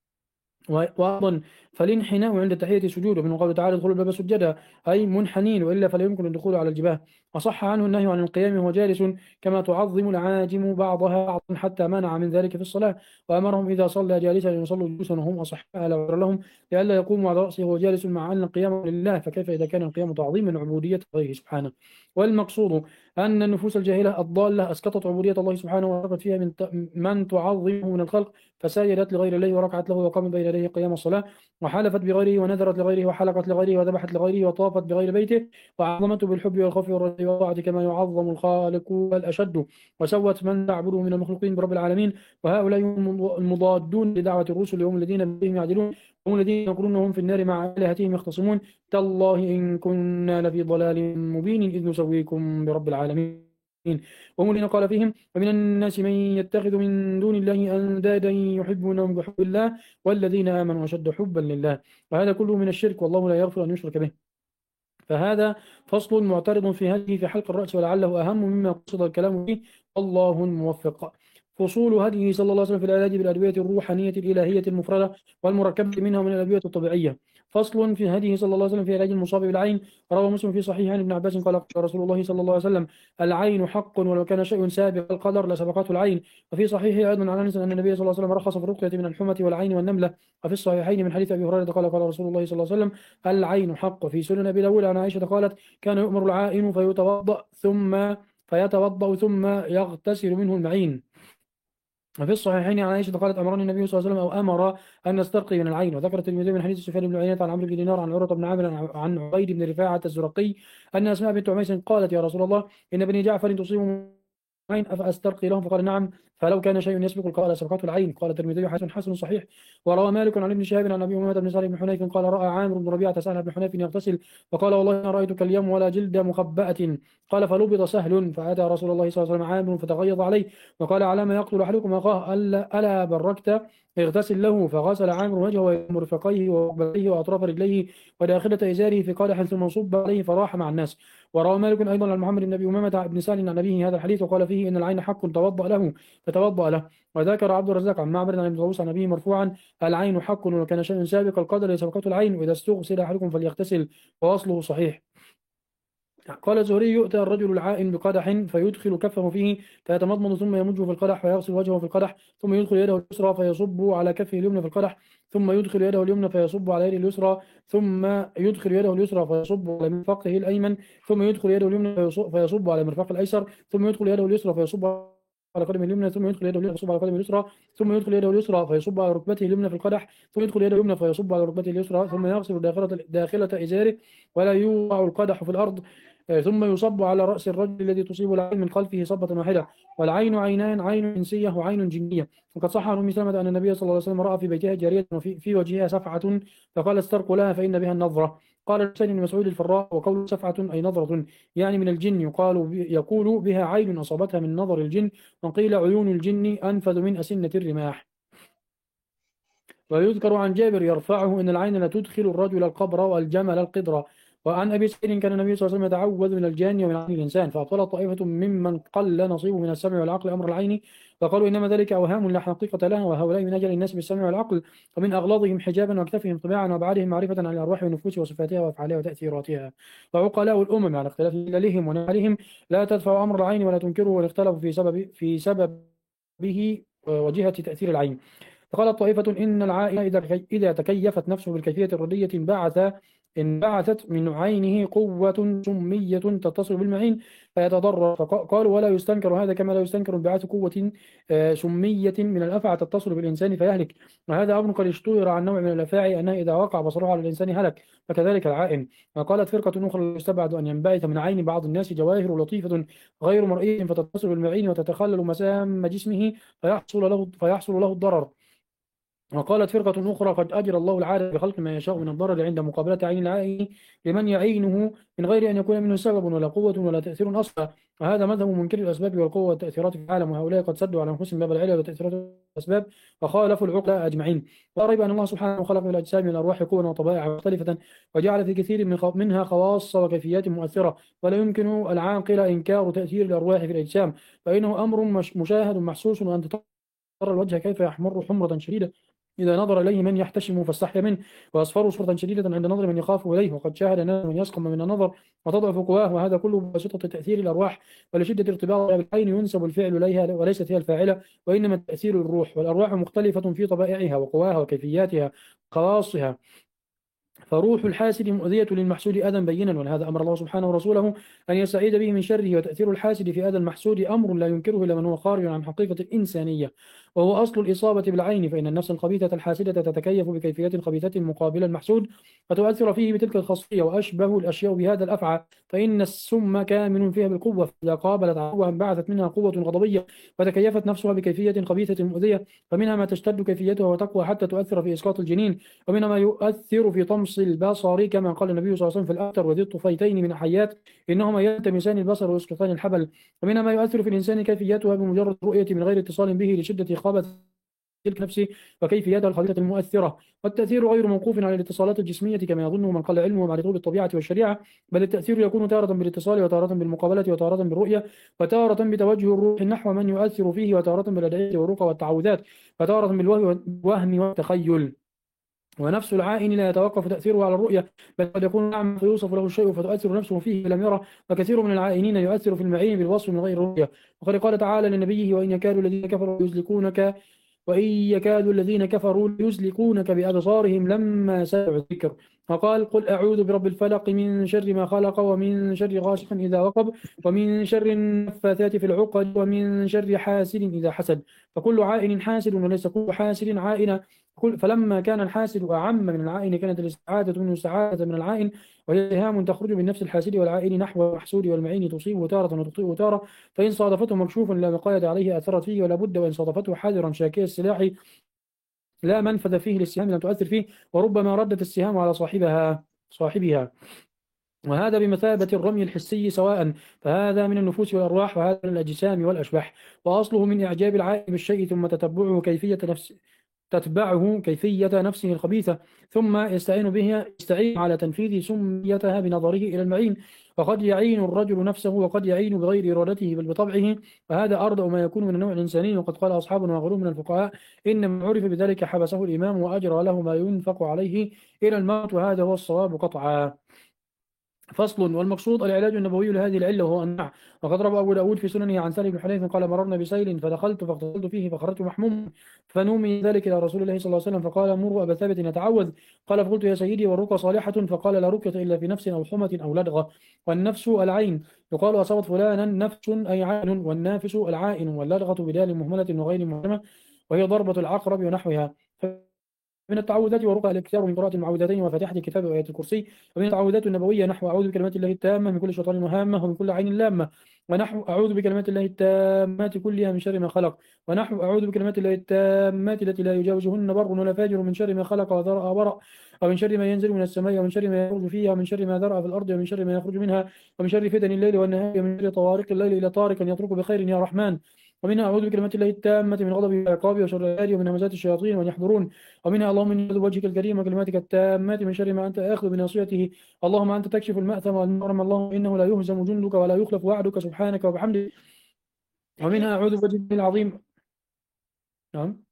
وأيضا فالانحناء عند تحية سجود، ومن قوله تعالى: ادخلوا الباب سجدا، أي منحنين، وإلا فلا يمكن الدخول على الجباه. وصح عنه النهي عن القيام وهو جالس، كما تعظم العاجم بعضها بعضا، حتى منع من ذلك في الصلاة، وأمرهم إذا صلى جالسا أن يصلوا جلوسا وهم أصحاء لا عذر لهم، لئلا يقوموا على رأسه وهو جالس، مع أن القيام لله، فكيف إذا كان القيام تعظيما لعبودية غيره سبحانه. والمقصود أن النفوس الجاهلة الضالة أسقطت عبودية الله سبحانه، ورغبت فيها من تعظمه من الخلق، فسجدت لغير الله وركعت له وقامت بين يديه قيام الصلاة، وحلفت بغيره ونذرت لغيره وحلقت لغيره وذبحت لغيره وطافت بغير بيته، وعظمته بالحب والخوف والرجاء والطاعة كما يعظم الخالق والأشد، وسوت من تعبده من المخلوقين برب العالمين. وهؤلاء المضادون لدعوة الرسل، هم الذين بهم يعدلون، هم الذين يقولون هم في النار مع آلهتهم يختصمون: تالله إن كنا لفي ضلال مبين إذ نسويكم برب العالمين. وهم الذين قال فيهم: ومن الناس من يتخذ من دون الله أندادا يحبونهم بحب الله والذين آمنوا أشد حبا لله، وهذا كله من الشرك، والله لا يغفر أن يشرك به. فهذا فصل معترض في هذه في حلق الرأس، ولعله أهم مما قصد الكلام فيه، والله الموفق. فصول هديه صلى الله عليه وسلم في العلاج بالأدوية الروحانية الإلهية المفردة والمركبة منها من الأدوية الطبيعية. فصل في هديه صلى الله عليه وسلم في علاج المصاب بالعين. روى مسلم في صحيح عن ابن عباس قال: قال رسول الله صلى الله عليه وسلم: العين حق، ولو كان شيء سابق القدر لسبقته العين. وفي صحيح أيضا عن أنس أن النبي صلى الله عليه وسلم رخص في الرقية من الحمى والعين والنملة. وفي الصحيحين من حديث أبي هريرة قال: قال رسول الله صلى الله عليه وسلم: العين حق. وفي سنن أبي داود عن عائشة قالت: كان يؤمر العائن فيتوضأ ثم يغتسل منه المعين. وفي الصحيحين عن عائشة قالت: أمرني النبي صلى الله عليه وسلم، أو أمر أن نسترقي من العين. وذكرت الترمذي من حديث سفيان بن عيينة عن عمرو بن دينار عن عروة بن عامر عن عبيد بن رفاعة الزرقي أن أسماء بنت عميس قالت: يا رسول الله، إن بني جعفر تصيبهم العين أفأسترقي لهم؟ فقال: نعم، فلو كان شيء يسبق القول سبقته العين. قال الترمذي: حسن صحيح. وروى مالك عن ابن شهاب عن أبي أمامة بن سالم بن حنيف قال: رأى عامر بن ربيعة سهل بن حنيف يغتسل، فقال: والله ما رأيتك اليوم ولا جلد مخبأة. قال: فلبط سهل، فأتى رسول الله صلى الله عليه وسلم عامر فتغيظ عليه، وقال: على ما يقتل أحدكم أخاه؟ ألا بركت؟ اغتسل له. فغسل عامر وجهه ومرفقيه وقبليه وأطراف رجليه وداخلة إزاره في قادح ثم صب عليه فراح مع الناس. وروى مالك أيضا عن محمد بن أبي أمامة بن سالم عن أبيه هذا الحديث، وقال فيه: إن العين حق توضأ له، فتوضأ له. وذكر عبد الرزاق عن معبد عن طاووس عن أبيه مرفوعا: العين حق، وكان شيء سابق القدر سبقته العين، وإذا استغسل أحدكم فليغتسل. وأصله صحيح. قال الزهري: يؤتى الرجل العائن بقدح فيدخل كفه فيه فيتمضمض ثم يمجه في القدح فيغسل وجهه في القدح، ثم يدخل يده اليسرى فيصب على كفه اليمنى في القدح، ثم يدخل يده اليمنى فيصب على يده اليسرى، ثم يدخل يده اليسرى فيصب على مرفقه الأيمن، ثم يدخل يده اليمنى فيصب على مرفق الأيسر، ثم يدخل يده اليسرى فيصب على قدمه اليمنى، ثم يدخل يده اليمنى فيصب على قدمه اليسرى، ثم يدخل يده اليسرى فيصب على ركبته اليمنى في القدح، ثم يدخل يده اليمنى فيصب على ركبته اليسرى، ثم يغسل داخلة إزاره ولا يوضع القدح في الأرض ثم يصب على رأس الرجل الذي تصيب العين من خلفه صبة واحدة. والعين عينان، عين إنسية وعين جنية. وقد صح عن أم سلمة أن النبي صلى الله عليه وسلم رأى في بيتها جارية وفي وجهها سفعة فقال استرقوا لها فإن بها النظرة. قال حسين بن مسعود الفراء: وقول سفعة أي نظرة يعني من الجن، يقول بها عين أصابتها من نظر الجن، وقيل عيون الجن أنفذ من أسنة الرماح. ويذكر عن جابر يرفعه: إن العين لا تدخل الرجل القبر والجمل القدر. وعن أبي سعيد كان النبي صلى الله عليه وسلم يتعوذ من الجان ومن عين الإنسان، فأبطل طائفة ممن قل نصيبه من السمع والعقل أمر العين، فقالوا إنما ذلك أوهام لا حقيقة لها، وهؤلاء من أجل الناس بالسمع والعقل، ومن أغلاظهم حجابا واكتفهم طباعا وأبعادهم معرفة عن الأرواح والنفوس وصفاتها وأفعالها وتأثيراتها. وعقلاء الأمم على اختلاف مللهم ونعلهم لا تدفع أمر العين ولا تنكره، والاختلاف في سببه وجهة تأثير العين. فقالت طائفة إن العائلة إذا تكيفت نفسه بالكيفية الردية انبعثت من عينه قوة سمية تتصل بالمعين فيتضرر. فقالوا ولا يستنكر هذا كما لا يستنكر انبعاث قوة سمية من الأفعى تتصل بالإنسان فيهلك. وهذا أمر قد اشتهر عن نوع من الأفاعي أنها إذا وقع بصرها على الإنسان هلك، فكذلك العائن. وقالت فرقة أخرى يستبعد أن ينبعث من عين بعض الناس جواهر لطيفة غير مرئية فتتصل بالمعين وتتخلل مسام جسمه فيحصل له الضرر. وقالت فرقة أخرى قد أجرى الله العادة بخلق ما يشاء من الضرر عند مقابلة عين العائن لمن يعينه من غير أن يكون منه سبب ولا قوة ولا تأثير أصلا. وهذا مذهب منكر الأسباب والقوة والتأثيرات في العالم، وهؤلاء قد سدوا على أنفسهم باب العلة وتأثيرات الأسباب وخالفوا العقل أجمعين. وريب أن الله سبحانه خلق من الأجسام من الأرواح قوة وطبائع مختلفة، وجعل في كثير منها خواص وكيفيات مؤثرة، ولا يمكن العاقل إنكار تأثير الأرواح في الأجسام، فإنه أمر مشاهد محسوس. وأن ترى الوجه كيف يحمر حمرة شديدة إذا نظر إليه من يحتشم فاستحيا منه، وأصفر صورة شديدة عند نظر من يخاف إليه. وقد شاهد من يسقم من النظر وتضعف قواه، وهذا كله بواسطة تأثير الأرواح. ولشدة ارتباطها بالعين ينسب الفعل إليها وليست هي الفاعلة، وإنما تأثير الروح. والأرواح مختلفة في طبائعها وقواها وكيفياتها وخواصها، فروح الحاسد مؤذية للمحسود أذى بينا، ولهذا أمر الله سبحانه ورسوله أن يستعيذ به من شره. وتأثير الحاسد في أذى المحسود أمر لا ينكره إلا من هو خارج عن حقيقة الإنسانية، وهو أصل الإصابة بالعين. فإن النفس الخبيثة الحاسدة تتكيف بكيفيات خبيثة مقابل المحسود فتؤثر فيه بتلك الخاصية. وأشبه الأشياء بهذا الأفعى، فإن السم كامن فيها بالقوة، فإذا قابلت عدوها انبعثت منها قوة غضبية فتكيفت نفسها بكيفية خبيثة مؤذية، فمنها ما تشتد كيفيتها وتقوى حتى تؤثر في إسقاط الجنين، ومنها ما يؤثر في طمس البصر كما قال النبي صلى الله عليه وسلم في الأبتر وذي الطفيلين من حيات إنهما يلتمسان البصر ويسقطان الحبل. ومنها ما يؤثر في الإنسان كيفيتها بمجرد رؤية من غير اتصال به لشدة خابة تلك نفسه وكيفيتها الخبيثة المؤثرة. والتأثير غير موقوف على الاتصالات الجسمية كما يظنه من قل علمه معرفته بالطبيعة والشريعة، بل التأثير يكون تارة بالاتصال وتارة بالمقابلة وتارة بالرؤية وتارة بتوجه الروح نحو من يؤثر فيه وتارة بالأدعية والرقى والتعوذات وتارة بالوهم والتخيل. ونفس العائن لا يتوقف تأثيره على الرؤية، بل قد يكون أعمى فيوصف له الشيء فتؤثر نفسه فيه لم يره. وكثير من العائنين يؤثر في المعين بالوصف من غير رؤية. وقد قال تعالى لنبيه وإن يكاد الذين كفروا ليزلقونك بأبصارهم لما سمعوا الذكر. وقال قل أعوذ برب الفلق من شر ما خلق ومن شر غاسق إذا وقب ومن شر النفاثات في العقد ومن شر حاسد إذا حسد. فكل عائن حاسد وليس كل حاسد عائن. فلما كان الحاسد أعم من العائن كانت الاستعادة منه استعادة من العائن، وهي سهام تخرج من نفس الحاسد والعائن نحو المحسود والمعين تصيبه تارة وتطيء تارة، فإن صادفته مكشوف لا مقايد عليه أثرت فيه ولا بد، وإن صادفته حاذرا شاكي السلاح لا منفذ فيه للسهام لم تؤثر فيه، وربما ردت السهام على صاحبها. وهذا بمثابة الرمي الحسي سواء، فهذا من النفوس والأرواح وهذا من الأجسام والأشباح. وأصله من إعجاب العائن بالشيء ثم تتبعه كيفية نفسه الخبيثة، ثم يستعين على تنفيذ سميتها بنظره إلى المعين. وقد يعين الرجل نفسه وقد يعين بغير إرادته بل بطبعه، وهذا أردأ ما يكون من النوع الإنساني. وقد قال أصحابنا وغيرهم من الفقهاء إن من عرف بذلك حبسه الإمام وأجرى له ما ينفق عليه إلى الموت، وهذا هو الصواب قطعا. فصل. والمقصود العلاج النبوي لهذه العلة وهو النع. وقد روى أبو داود في سننه عن سالم بن حنيف قال مررنا بسيل فدخلت فاغتسلت فيه فخرجت محموم فنومي ذلك إلى رسول الله صلى الله عليه وسلم فقال مروا أبا ثابت يتعوذ. قال فقلت يا سيدي والرقى صالحة؟ فقال لا رقية إلا في نفس أو حمة أو لدغة. والنفس العين يقال أصابت فلانا نفس أي عين، والنافس العائن، واللدغة بدال مهملة وغير مهمة وهي ضربة العقرب ونحوها. من التعوذات والرقى الاكثار من قراءة المعوذتين وفاتحة الكتاب وآية الكرسي. ومن التعوذات النبوية نحو أعوذ بكلمات الله التامة من كل شيطان وهامة ومن كل عين لامة، ونحو أعوذ بكلمات الله التامات كلها من شر ما خلق، ونحو أعوذ بكلمات الله التامات التي لا يجاوزهن بر ولا فاجر من شر ما خلق وذرأ وبرأ، ومن شر ما ينزل من السماء ومن شر ما يخرج فيها ومن شر ما ذرأ في الأرض ومن شر ما يخرج منها ومن شر فتن الليل والنهار ومن شر طوارق الليل إلى طارق يترك بخير يا رحمن. ومنها أعوذ بكلمات الله التامة من غضبه وعقابه وشر العباد ومن همزات الشياطين وأن يحضرون. ومنها اللهم إني أعوذ بوجهك الكريم وكلماتك التامات من شر ما أنت آخذ بناصيته، اللهم أنت تكشف المأثم والمغرم، اللهم إنه لا يهزم جندك ولا يخلف وعدك سبحانك وبحمدك. ومنها أعوذ بوجهك العظيم. نعم.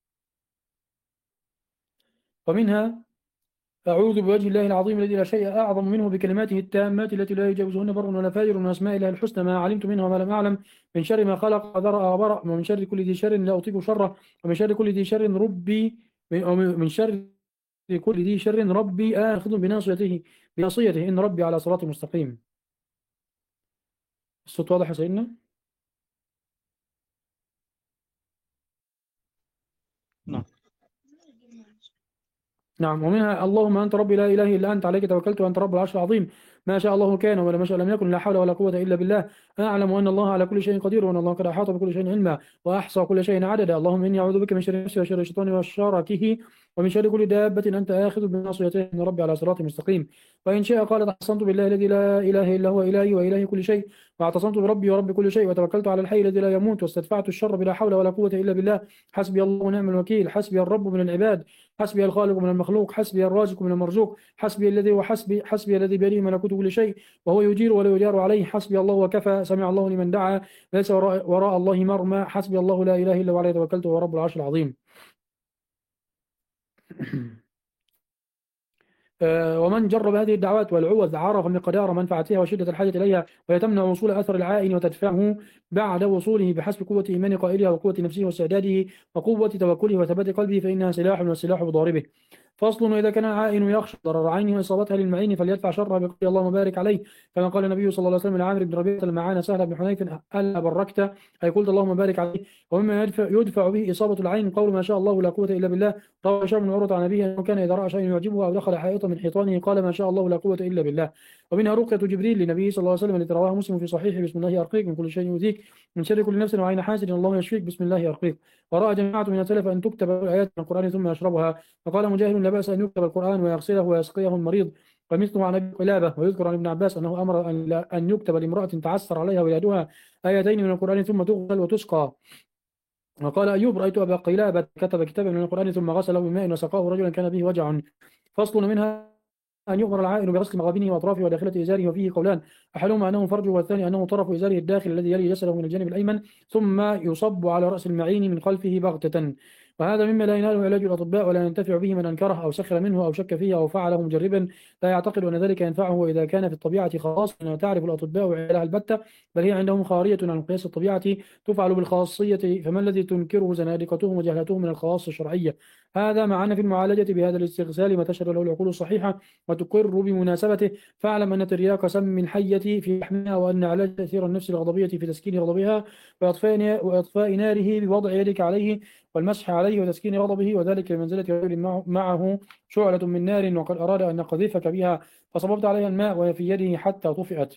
ومنها أعوذ بوجه الله العظيم الذي لا شيء أعظم منه بكلماته التامات التي لا يجاوزهن بر ولا فاجر من أسماء الله الحسنى ما علمت منها وما لم أعلم، من شر ما خلق وذرأ وبرأ، ومن شر كل ذي شر لا أطيق شره، ومن شر كل ذي شر ربي من شر كل ذي شر ربي آخذ بناصيته إن ربي على صراط مستقيم. الصوت واضح يا سيدنا؟ نعم. نعم. ومنها اللهم أنت ربي لا إله إلا أنت عليك توكلت وأنت رب العرش العظيم، ما شاء الله كان ولا ما شاء لم يكن، لا حول ولا قوة إلا بالله. أعلم أن الله على كل شيء قدير وأن الله قد أحاط بكل شيء علما وأحصى كل شيء عددا. اللهم إني أعوذ بك من شر نفسي وشر الشيطان وشركه ومن شر كل دابة أنت آخذ بناصيته إن ربي على صراط مستقيم. وإن شاء قال اعتصمت بالله الذي لا إله إلا هو إلهي وإله كل شيء، واعتصمت بربي ورب كل شيء، وتوكلت على الحي الذي لا يموت، واستدفعت الشر بلا حول ولا قوة إلا بالله. حسبي الله ونعم الوكيل، حسبي الرب من العباد، حسبي الخالق من المخلوق، حسبي الرازق من المرزوق، حسبي الذي حسبي الذي بيده ملكوت كل شيء وهو يجير ولا يجار عليه، حسبي الله وكفى، سمع الله لمن دعا، ليس وراء الله مرمى، حسبي الله لا إله إلا هو عليه توكلت وهو رب العرش العظيم. ومن جرب هذه الدعوات والعوذ عرف مقدار منفعتها وشدة الحاجة إليها، وهي تمنع وصول أثر العائن وتدفعه بعد وصوله بحسب قوة إيمان قائلها وقوة نفسه واستعداده وقوة توكله وثبات قلبه، فإنها سلاح والسلاح بضاربه. فصل: وإذا كان العائن يخشى ضرر عينه وإصابتها للمعين فليدفع شرها بقول اللهم بارك عليه، كما قال النبي صلى الله عليه وسلم لعامر بن ربيعة المعان سهل بن حنيف: ألا بركت، أي قلت اللهم بارك عليه. ومما يدفع به إصابة العين قول ما شاء الله لا قوة إلا بالله. روى هشام بن عروة عن أبيه أنه كان إذا رأى شيء يعجبه أو دخل حائطا من حيطانه قال ما شاء الله لا قوة إلا بالله. ومنها رقية جبريل للنبي صلى الله عليه وسلم التي رواها مسلم في صحيحه: بسم الله أرقيك من كل شيء يؤذيك من شر كل نفس وعين حاسد الله يشفيك بسم الله أرقيك. ورأى جماعة من السلف أن تكتب آيات من القرآن ثم يشربها، فقال مجاهد: لا بأس أن يكتب القرآن ويغسله ويسقيه المريض. ومثله عن أبي قلابة. ويذكر عن ابن عباس أنه أمر أن يكتب لامرأة تعسر عليها ولادها آيتين من القرآن ثم تغسل وتسقى. وقال أيوب: رأيت أبا قلابة كتب كتابا من القرآن ثم غسله بماء وسقاه رجلا كان به وجع. فصل: منها أن يؤمر العائن بغسل مغابنه وأطرافه وداخلة إزاره، وفيه قولان: أحدهما أنه فرجه والثاني أنه طرف إزاره الداخل الذي يلي جسده من الجانب الأيمن ثم يصب على رأس المعين من خلفه بغتة. وهذا مما لا يناله علاج الأطباء ولا ينتفع به من أنكره أو سخر منه أو شك فيه أو فعله مجربا لا يعتقد أن ذلك ينفعه، وإذا كان في الطبيعة خاص لا تعرف الأطباء عللها البتة، بل هي عندهم خارية عن قياس الطبيعة تفعل بالخاصية، فما الذي تنكره زنادقتهم وجهلتهم من الخواص الشرعية؟ هذا مع أن في المعالجة بهذا الاستغسال ما تشهد له العقول الصحيحة وتقر بمناسبته. فاعلم أن ترياق سم الحية في لحمها، وأن علاج تأثير النفس الغضبية في تسكين غضبها وإطفاء ناره بوضع يدك عليه والمسح عليه وتسكين غضبه، وذلك بمنزلة رجل معه شعلة من نار وقد أراد أن يقذفك بها فصببت عليها الماء وهي في يده حتى طفئت.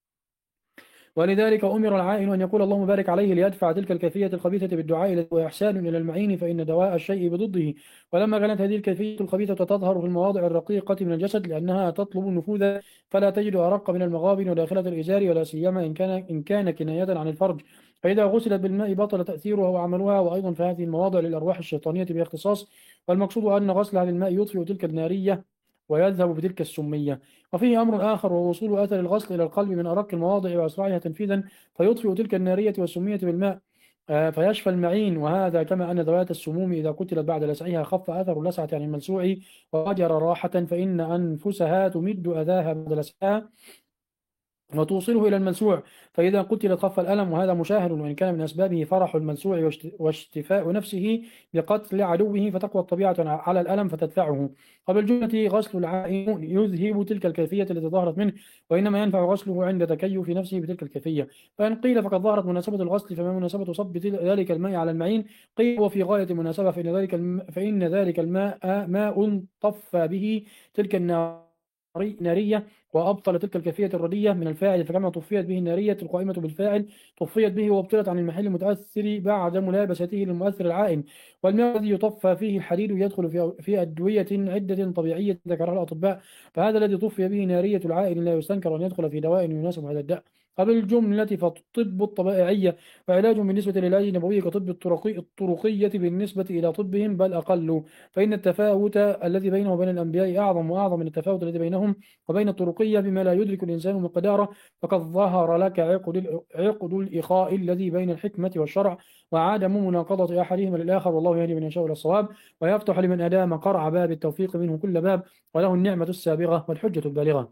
ولذلك أمر العائن أن يقول اللهم بارك عليه ليدفع تلك الكيفية الخبيثة بالدعاء، وإحسان إلى المعين فإن دواء الشيء بضده. ولما كانت هذه الكيفية الخبيثة تظهر في المواضع الرقيقة من الجسد لأنها تطلب النفوذ فلا تجد أرق من المغابن وداخلة الإزار، ولا سيما إن كان كناية عن الفرج، فإذا غسلت بالماء بطل تأثيرها وعملها. وأيضا فهذه المواضع للأرواح الشيطانية باختصاص، والمقصود أن غسلها بالماء يطفئ تلك النارية ويذهب بتلك السمية. وفيه أمر آخر وهو وصول أثر الغسل إلى القلب من أرق المواضع وأسرعها تنفيذا فيطفئ تلك النارية والسمية بالماء فيشفى المعين. وهذا كما أن ذوات السموم إذا قتلت بعد لسعها خف أثر اللسعة عن الملسوع وأجر راحة، فإن أنفسها تمد أذاها بعد لسعها وتوصله إلى الملسوع، فإذا قتلت خف الألم، وهذا مشاهد، وإن كان من أسبابه فرح الملسوع واشتفاء نفسه بقتل عدوه، فتقوى الطبيعة على الألم فتدفعه. وبالجملة غسل العائن يذهب تلك الكيفية التي ظهرت منه، وإنما ينفع غسله عند تكيف نفسه بتلك الكيفية. فإن قيل فقد ظهرت مناسبة الغسل، فما مناسبة صب ذلك الماء على المعين؟ قيل وفي غاية المناسبة، فإن ذلك الماء ماء طفى به تلك النارية، وأبطل تلك الكيفية الردية من الفاعل، فكما طفيت به النارية القائمة بالفاعل طفيت به وابطلت عن المحل المتأثر بعد ملابسته للمؤثر العائن. والماء الذي يطفى فيه الحديد يدخل في أدوية عدة طبيعية ذكرها الأطباء، فهذا الذي طفي به نارية العائن لا يستنكر أن يدخل في دواء يناسب هذا الداء. بالجملة فالطب الطبيعية وعلاج بالنسبة للعلاج النبوي كطب الطرقية بالنسبة إلى طبهم، بل أقل، فإن التفاوت الذي بينه وبين الأنبياء أعظم وأعظم من التفاوت الذي بينهم وبين الطرقية بما لا يدرك الإنسان مقداره. فقد ظهر لك عقد الإخاء الذي بين الحكمة والشرع، وعدم مناقضة أحدهما للآخر، والله يهدي من يشاء إلى الصواب، ويفتح لمن أدام قرع باب التوفيق منه كل باب، وله النعمة السابغة والحجة البالغة.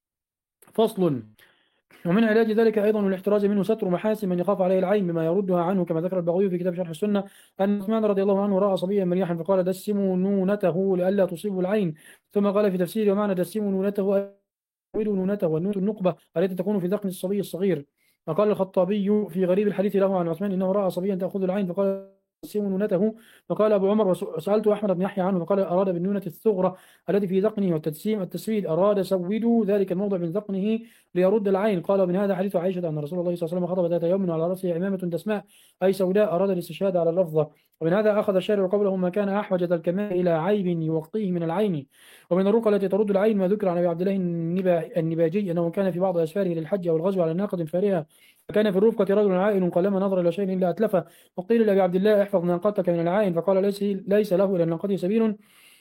فصل. ومن علاج ذلك أيضا والاحتراز منه ستر محاسن من يخاف عليه العين بما يردها عنه، كما ذكر البغوي في كتاب شرح السنة أن عثمان رضي الله عنه رأى صبيا مريحا فقال دسموا نونته لئلا تصيبوا العين، ثم قال في تفسير ومعنى دسموا نونته أولوا نونته، والنون النقبة التي تكون في ذقن الصبي الصغير. وقال الخطابي في غريب الحديث له عن عثمان إنه رأى صبيا تأخذ العين فقال دسموا نونته. وقال أبو عمر وسألت أحمد بن يحيى عنه فقال أراد بالنونة الثغرة التي في ذقنه، والتدسيم التسويد أراد سودوا ذلك الموضع من ذقنه ليرد العين. قال من هذا حديث عائشة أن رسول الله صلى الله عليه وسلم خطب ذات يوم على رأسه عمامة دسماء أي سوداء، أراد الاستشهاد على اللفظة. ومن هذا أخذ الشارع قوله ما كان أحوج ذا الكمال إلى عيب يوقيه من العين. ومن الرقى التي ترد العين ما ذكر عن أبي عبد الله النباجي أنه كان في بعض أسفاره للحج أو الغزو على ناقة فارهة، فكان في الرفقة رجل عائن قلما نظر إلى شيء إلا أتلفه، وقيل لأبي عبد الله احفظ ناقتك من العائن، فقال ليس له إلى ناقته سبيل،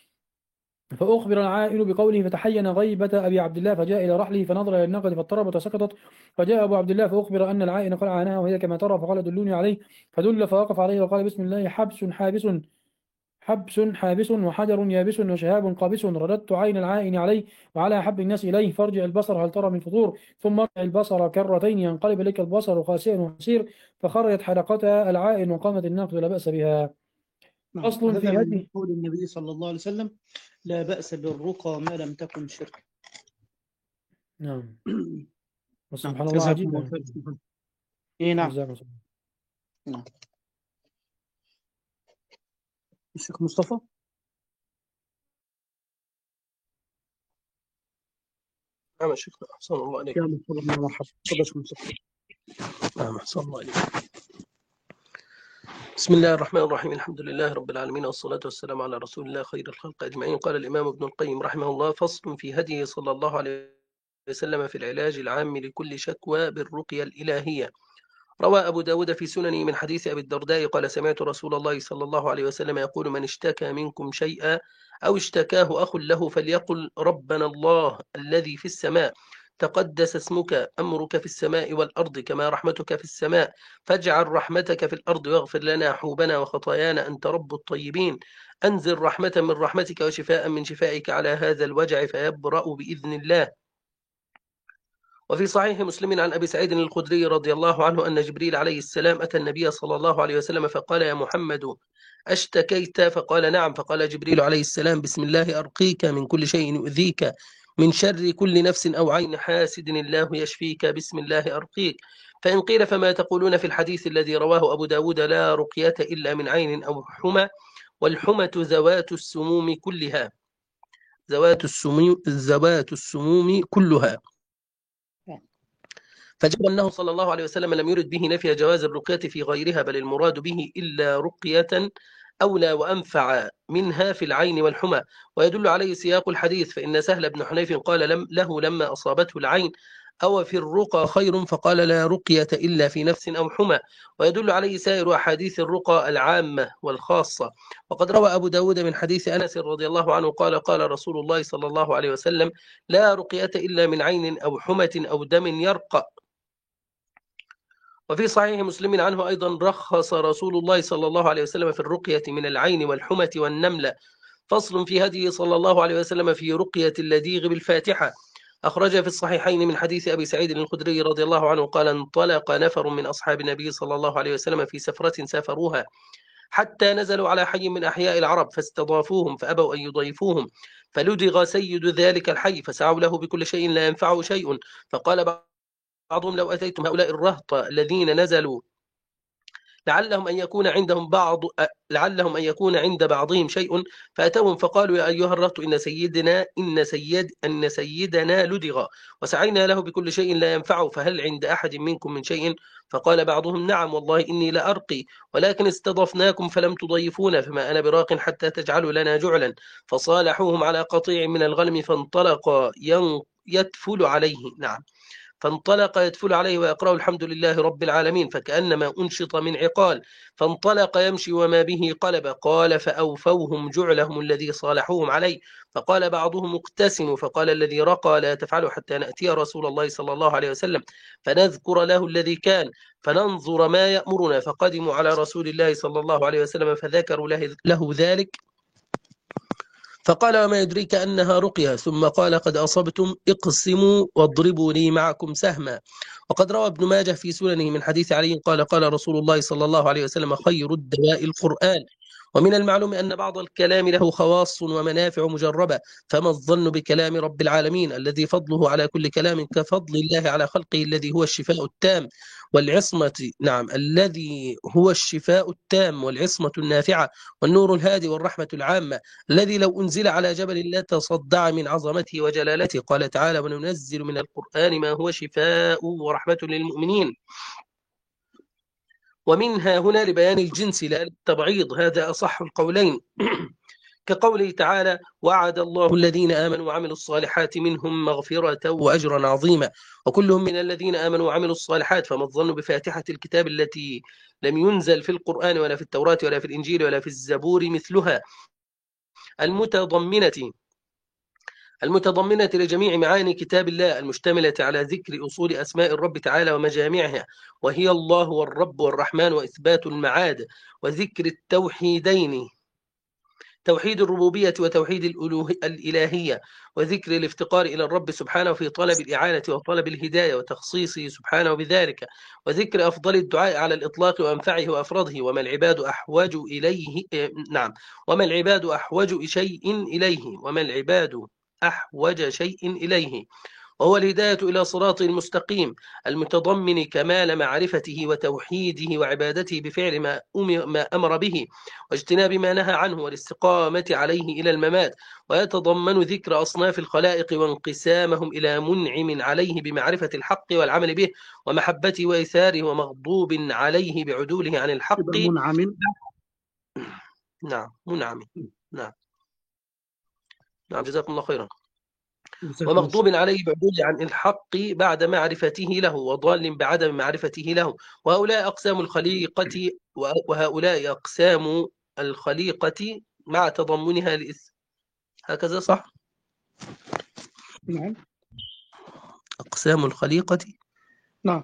فأخبر العائن بقوله فتحين غيبة أبي عبد الله فجاء إلى رحله فنظر إلى الناقة فاضطربت وسقطت، فجاء أبو عبد الله فأخبر أن العائن قد عاناها وهي كما ترى، فقال دلوني عليه، فدل فوقف عليه وقال بسم الله حبس حابس وحجر يابس وشهاب قابس، رددت عين العائن عليه وعلى أحب الناس إليه، فارجع البصر هل ترى من فطور، ثم ارجع البصر كرتين ينقلب إليك البصر خاسئا وحسير، فخرجت حلقتها العائن وقامت الناقة لا بأس بها. أصل في هذه قول النبي صلى الله عليه وسلم لا بأس بالرقى ما لم تكن شرك. نعم. سبحان الله عجيب. إيه نعم. نعم. الشيخ مصطفى. نعم شيخ أحسن الله عليك. يا مرحبا. تفضل مصطفى. نعم أحسن الله عليك. بسم الله الرحمن الرحيم، الحمد لله رب العالمين، والصلاة والسلام على رسول الله خير الخلق أجمعين. قال الإمام ابن القيم رحمه الله فصل في هديه صلى الله عليه وسلم في العلاج العام لكل شكوى بالرقية الإلهية. روى أبو داود في سننه من حديث أبي الدرداء قال سمعت رسول الله صلى الله عليه وسلم يقول من اشتكى منكم شيئا أو اشتكاه أخ له فليقل ربنا الله الذي في السماء تقدس اسمك، أمرك في السماء والأرض كما رحمتك في السماء، فاجعل رحمتك في الأرض واغفر لنا حوبنا وخطايانا أنت رب الطيبين، أنزل رحمة من رحمتك وشفاء من شفائك على هذا الوجع فيبرأ بإذن الله. وفي صحيح مسلم عن أبي سعيد الخدري رضي الله عنه أن جبريل عليه السلام أتى النبي صلى الله عليه وسلم فقال يا محمد أشتكيت؟ فقال نعم، فقال جبريل عليه السلام بسم الله أرقيك من كل شيء يؤذيك من شر كل نفس أو عين حاسد الله يشفيك بسم الله أرقيك. فإن قيل فما تقولون في الحديث الذي رواه أبو داود لا رقية إلا من عين أو حمى، والحمة ذوات السموم كلها، ذوات السموم كلها. فجب أنه صلى الله عليه وسلم لم يرد به نفي جواز الرقية في غيرها، بل المراد به إلا رقية أولى وأنفع منها في العين والحمى. ويدل عليه سياق الحديث، فإن سهل بن حنيف قال له لما أصابته العين أو في الرقى خير؟ فقال لا رقية إلا في نفس أو حمى. ويدل عليه سائر أحاديث الرقى العامة والخاصة. وقد روى أبو داود من حديث أنس رضي الله عنه قال قال رسول الله صلى الله عليه وسلم لا رقية إلا من عين أو حمة أو دم يرقى. وفي صحيح مسلم عنه أيضا رخص رسول الله صلى الله عليه وسلم في الرقية من العين والحمة والنملة. فصل في هديه صلى الله عليه وسلم في رقية اللديغ بالفاتحة. أخرج في الصحيحين من حديث أبي سعيد الخدري رضي الله عنه قال: انطلق نفر من أصحاب النبي صلى الله عليه وسلم في سفرة سافروها حتى نزلوا على حي من أحياء العرب فاستضافوهم فأبوا أن يضيفوهم، فلدغ سيد ذلك الحي فسعوا له بكل شيء لا ينفعه شيء، فقال بعضهم: لو أتيتم هؤلاء الرهط الذين نزلوا لعلهم أن يكون عند بعضهم شيء، فأتوهم فقالوا: يا أيها الرهط إن سيدنا لدغ وسعينا له بكل شيء لا ينفعه، فهل عند أحد منكم من شيء؟ فقال بعضهم: نعم والله إني لأرقي، ولكن استضفناكم فلم تضيفونا، فما أنا براق حتى تجعلوا لنا جعلا. فصالحوهم على قطيع من الغنم فانطلق يتفل عليه. نعم. فانطلق يتفل عليه ويقرأ الحمد لله رب العالمين فكأنما أنشط من عقال، فانطلق يمشي وما به قلب. قال: فأوفوهم جعلهم الذي صالحوهم عليه، فقال بعضهم: اقتسموا. فقال الذي رقى: لا تفعلوا حتى نأتي رسول الله صلى الله عليه وسلم فنذكر له الذي كان فننظر ما يأمرنا. فقدموا على رسول الله صلى الله عليه وسلم فذكروا له ذلك، فقال: وما يدريك أنها رقية؟ ثم قال: قد أصبتم، اقسموا واضربوا لي معكم سهما. وقد روى ابن ماجه في سننه من حديث علي قال: قال رسول الله صلى الله عليه وسلم: خير الدواء القرآن. ومن المعلوم أن بعض الكلام له خواص ومنافع مجربة، فما الظن بكلام رب العالمين الذي فضله على كل كلام كفضل الله على خلقه الذي هو الشفاء التام والعصمة، نعم، الذي هو الشفاء التام والعصمة النافعة والنور الهادي والرحمة العامة، الذي لو أنزل على جبل لتصدع من عظمته وجلالته. قال تعالى: وننزل من القرآن ما هو شفاء ورحمة للمؤمنين. ومنها هنا لبيان الجنس لا للتبعيض، هذا أصح القولين كقوله تعالى: وعد الله الذين آمنوا وعملوا الصالحات منهم مغفرة وأجرا عظيما، وكلهم من الذين آمنوا وعملوا الصالحات. فما الظن بفاتحة الكتاب التي لم ينزل في القرآن ولا في التوراة ولا في الإنجيل ولا في الزبور مثلها، المتضمنة لجميع معاني كتاب الله، المشتملة على ذكر أصول أسماء الرب تعالى ومجامعها، وهي الله والرب والرحمن، وإثبات المعاد، وذكر التوحيدين، توحيد الربوبية وتوحيد الإلهية، وذكر الافتقار إلى الرب سبحانه في طلب الإعانة وطلب الهداية وتخصيصه سبحانه بذلك، وذكر أفضل الدعاء على الإطلاق وأنفعه وأفرضه، وما العباد أحوج إليه، وما العباد أحوج شيء إليه، وهو الهداية إلى صراط المستقيم المتضمن كمال معرفته وتوحيده وعبادته بفعل ما أمر به واجتناب ما نهى عنه والاستقامة عليه إلى الممات، ويتضمن ذكر أصناف الخلائق وانقسامهم إلى منعم عليه بمعرفة الحق والعمل به ومحبته وإيثاره، ومغضوب عليه بعدوله عن الحق. منعم. نعم، منعم. نعم، جزاكم الله خيرا. ومغضوب عليه بعدول عن الحق بعد معرفته له، وضال بعدم معرفته له. وهؤلاء أقسام الخليقة مع تضمنها هكذا صح؟ نعم. أقسام الخليقة. نعم.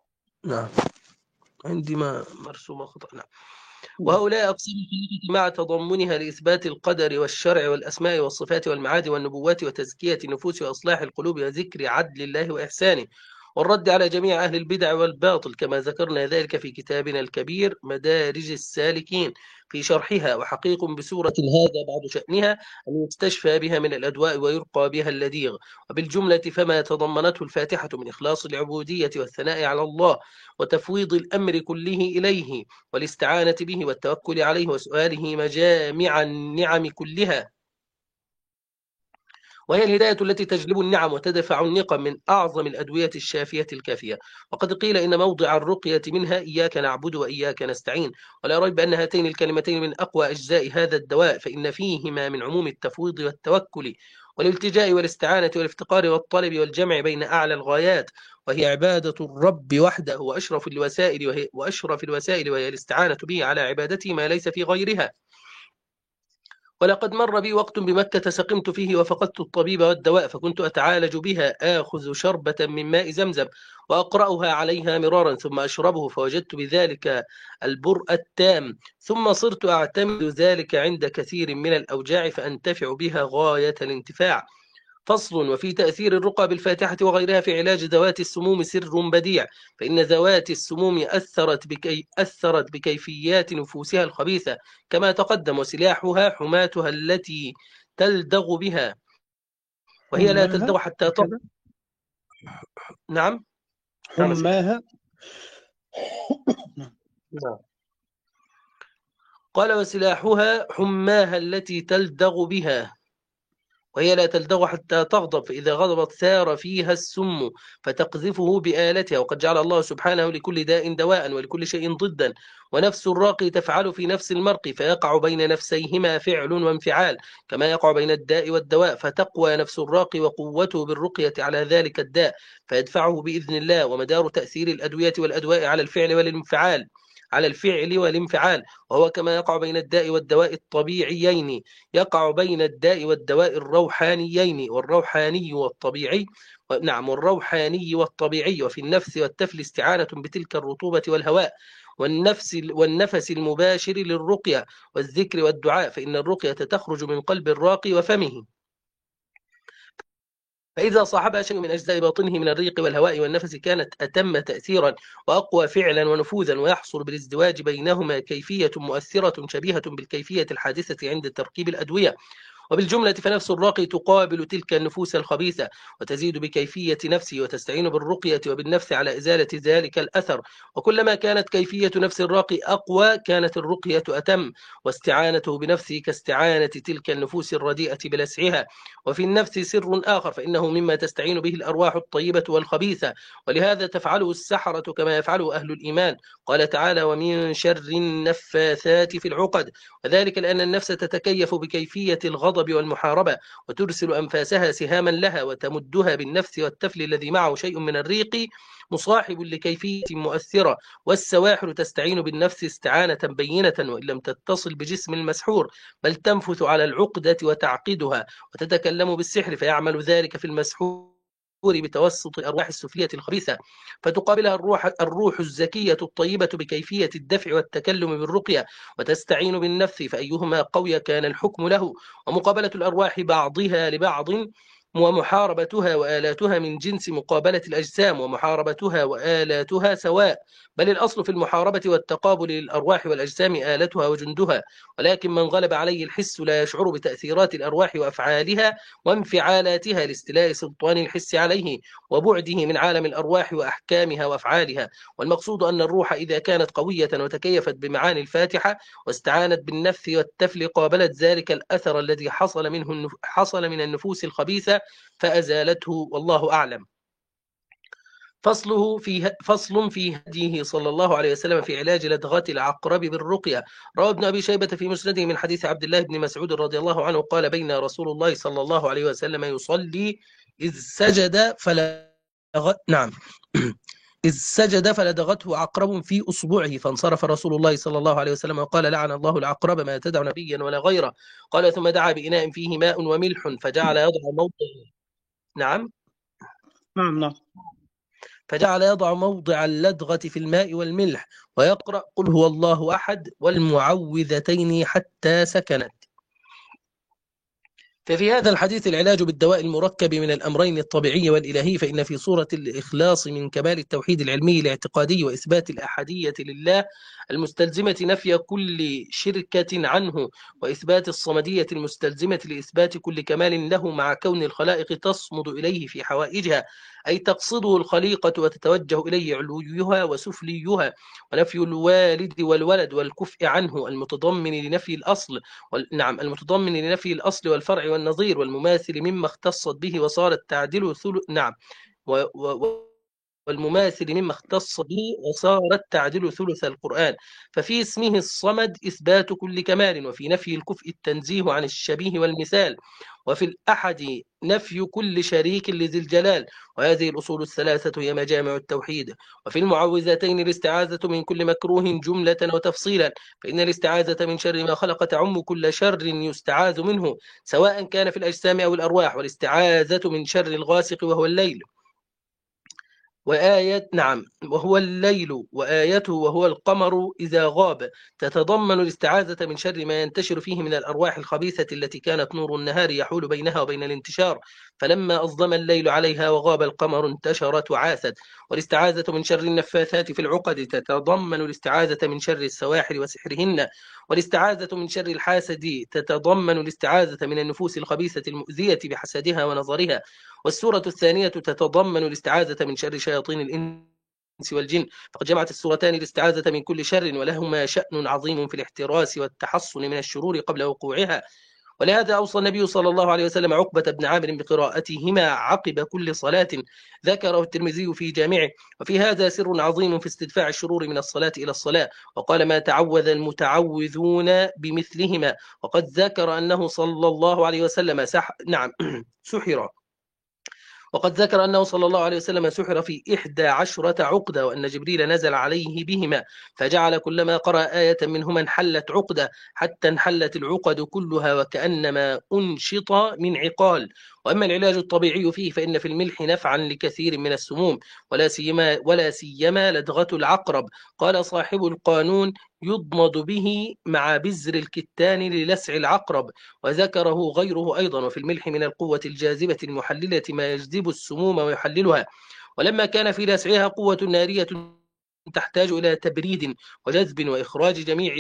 عندي ما مرسومة خطأ. نعم. وهؤلاء أقسام الخليقة مع تضمنها لإثبات القدر والشرع والأسماء والصفات والمعاد والنبوات وتزكية النفوس وإصلاح القلوب وذكر عدل الله وإحسانه والرد على جميع أهل البدع والباطل، كما ذكرنا ذلك في كتابنا الكبير مدارج السالكين في شرحها. وحقيق بسورة هذا بعض شأنها أن يستشفى بها من الأدواء ويرقى بها اللديغ. وبالجملة فما تضمنته الفاتحة من إخلاص العبودية والثناء على الله وتفويض الأمر كله إليه والاستعانة به والتوكل عليه وسؤاله مجامع النعم كلها، وهي الهداية التي تجلب النعم وتدفع النقم، من أعظم الأدوية الشافية الكافية. وقد قيل إن موضع الرقية منها إياك نعبد وإياك نستعين، ولا ريب أن هاتين الكلمتين من أقوى أجزاء هذا الدواء، فإن فيهما من عموم التفويض والتوكل والالتجاء والاستعانة والافتقار والطلب والجمع بين أعلى الغايات، وهي عبادة الرب وحده وأشرف الوسائل، وهي الاستعانة به على عبادته ما ليس في غيرها. ولقد مر بي وقت بمكة سقمت فيه وفقدت الطبيب والدواء، فكنت أتعالج بها، آخذ شربة من ماء زمزم وأقرأها عليها مرارا ثم أشربه، فوجدت بذلك البرء التام، ثم صرت أعتمد ذلك عند كثير من الأوجاع فأنتفع بها غاية الانتفاع. فصل. وفي تأثير الرقى بالفاتحة وغيرها في علاج ذوات السموم سر بديع، فإن ذوات السموم أثرت بكيفيات نفوسها الخبيثة كما تقدم، وسلاحها حماتها التي تلدغ بها، وهي لا تلدغ حتى كذا نعم. حماها. نعم. قال وسلاحها حماها التي تلدغ بها، وهي لا تلدغ حتى تغضب، فإذا غضبت ثار فيها السم فتقذفه بآلتها. وقد جعل الله سبحانه لكل داء دواء ولكل شيء ضدا، ونفس الراقي تفعل في نفس المرق، فيقع بين نفسيهما فعل وانفعال كما يقع بين الداء والدواء، فتقوى نفس الراقي وقوته بالرقية على ذلك الداء فيدفعه بإذن الله. ومدار تأثير الأدوية والأدواء على الفعل والانفعال، وهو كما يقع بين الداء والدواء الطبيعيين يقع بين الداء والدواء الروحانيين والروحاني والطبيعي. والروحاني والطبيعي. وفي النفس والتفل استعانة بتلك الرطوبة والهواء والنفس المباشر للرقية والذكر والدعاء، فإن الرقية تخرج من قلب الراقي وفمه، فإذا صاحبها شيء من أجزاء باطنه من الريق والهواء والنفس كانت أتم تأثيرا وأقوى فعلا ونفوذا، ويحصل بالازدواج بينهما كيفية مؤثرة شبيهة بالكيفية الحادثة عند تركيب الأدوية. وبالجملة فنفس الراقي تقابل تلك النفوس الخبيثة وتزيد بكيفية نفسه، وتستعين بالرقية وبالنفس على إزالة ذلك الأثر. وكلما كانت كيفية نفس الراقي أقوى كانت الرقية أتم، واستعانته بنفسه كاستعانة تلك النفوس الرديئة بلسعها. وفي النفس سر آخر، فإنه مما تستعين به الأرواح الطيبة والخبيثة، ولهذا تفعله السحرة كما يفعله أهل الإيمان. قال تعالى ومن شر النفاثات في العقد، وذلك لأن النفس تتكيف بكيفية الغضب والمحاربة، وترسل أنفاسها سهاما لها وتمدها بالنفس والتفل الذي معه شيء من الريق مصاحب لكيفية مؤثرة. والسواحل تستعين بالنفس استعانة بينة، وإن لم تتصل بجسم المسحور بل تنفث على العقدة وتعقدها وتتكلم بالسحر، فيعمل ذلك في المسحور بتوسط أرواح السفلية الخبيثة، فتقابلها الروح الزكية الطيبة بكيفية الدفع والتكلم بالرقية، وتستعين بالنفس، فأيهما قوي كان الحكم له. ومقابلة الأرواح بعضها لبعض ومحاربتها وآلاتها من جنس مقابلة الأجسام، ومحاربتها وآلاتها سواء، بل الأصل في المحاربة والتقابل للأرواح والأجسام آلتها وجندها. ولكن من غلب عليه الحس لا يشعر بتأثيرات الأرواح وأفعالها وانفعالاتها لاستيلاء سلطان الحس عليه وبعده من عالم الأرواح وأحكامها وأفعالها. والمقصود أن الروح إذا كانت قوية وتكيفت بمعاني الفاتحة واستعانت بالنفس والتفل قابلت ذلك الأثر الذي حصل من النفوس الخبيثة فأزالته، والله أعلم. فصل في هديه صلى الله عليه وسلم في علاج لدغة العقرب بالرقية. روى ابن أبي شيبة في مسنده من حديث عبد الله بن مسعود رضي الله عنه قال بين رسول الله صلى الله عليه وسلم يصلي إذ سجد فلدغته عقرب في أصبعه، فانصرف رسول الله صلى الله عليه وسلم وقال لعن الله العقرب ما تدع نبيا ولا غيره. قال ثم دعا بإناء فيه ماء وملح فجعل يضع موضع اللدغة في الماء والملح ويقرأ قل هو الله أحد والمعوذتين حتى سكنت. ففي هذا الحديث العلاج بالدواء المركب من الأمرين الطبيعي والإلهي، فإن في صورة الإخلاص من كمال التوحيد العلمي الاعتقادي وإثبات الأحدية لله المستلزمة نفي كل شركة عنه، وإثبات الصمدية المستلزمة لإثبات كل كمال له مع كون الخلائق تصمد إليه في حوائجها، أي تقصده الخليقة وتتوجه إليه علويها وسفليها، ونفي الوالد والولد والكفء عنه المتضمن لنفي الأصل والفرع والنظير والمماثل مما اختصت به وصارت تعدل والمماثل مما اختص به وصارت تعدل ثلث القرآن. ففي اسمه الصمد إثبات كل كمال، وفي نفي الكفء التنزيه عن الشبيه والمثال، وفي الأحد نفي كل شريك لذي الجلال. وهذه الأصول الثلاثة هي مجامع التوحيد. وفي المعوذتين الاستعاذة من كل مكروه جملة وتفصيلا، فإن الاستعاذة من شر ما خلق تعم كل شر يستعاذ منه سواء كان في الأجسام أو الأرواح، والاستعاذة من شر الغاسق وهو الليل، وهو الليل وآيته وهو القمر إذا غاب، تتضمن الاستعاذة من شر ما ينتشر فيه من الأرواح الخبيثة التي كانت نور النهار يحول بينها وبين الانتشار، فلما أظلم الليل عليها وغاب القمر انتشرت وعاثت. والاستعاذة من شر النفاثات في العقد تتضمن الاستعاذة من شر السواحل وسحرهن. والاستعاذة من شر الحاسد تتضمن الاستعاذة من النفوس الخبيثة المؤذية بحسدها ونظرها. والسورة الثانية تتضمن الاستعاذة من شر شياطين الإنس والجن، فقد جمعت السورتان الاستعاذة من كل شر، ولهما شأن عظيم في الاحتراس والتحصن من الشرور قبل وقوعها. ولهذا أوصى النبي صلى الله عليه وسلم عقبة بن عامر بقراءتهما عقب كل صلاة، ذكره الترمذي في جامعه. وفي هذا سر عظيم في استدفاع الشرور من الصلاة إلى الصلاة، وقال ما تعوذ المتعوذون بمثلهما. وقد ذكر أنه صلى الله عليه وسلم سحر وقد ذكر أنه صلى الله عليه وسلم سحر في 11 عقدة، وأن جبريل نزل عليه بهما فجعل كلما قرأ آية منهما انحلت عقدة حتى انحلت العقد كلها وكأنما أنشط من عقال. وأما العلاج الطبيعي فيه فإن في الملح نفعا لكثير من السموم، ولا سيما لدغة العقرب. قال صاحب القانون يضمد به مع بزر الكتان للسع العقرب. وذكره غيره أيضا. وفي الملح من القوة الجاذبة المحللة ما يجذب السموم ويحللها. ولما كان في لسعها قوة نارية تحتاج إلى تبريد وجذب وإخراج جميع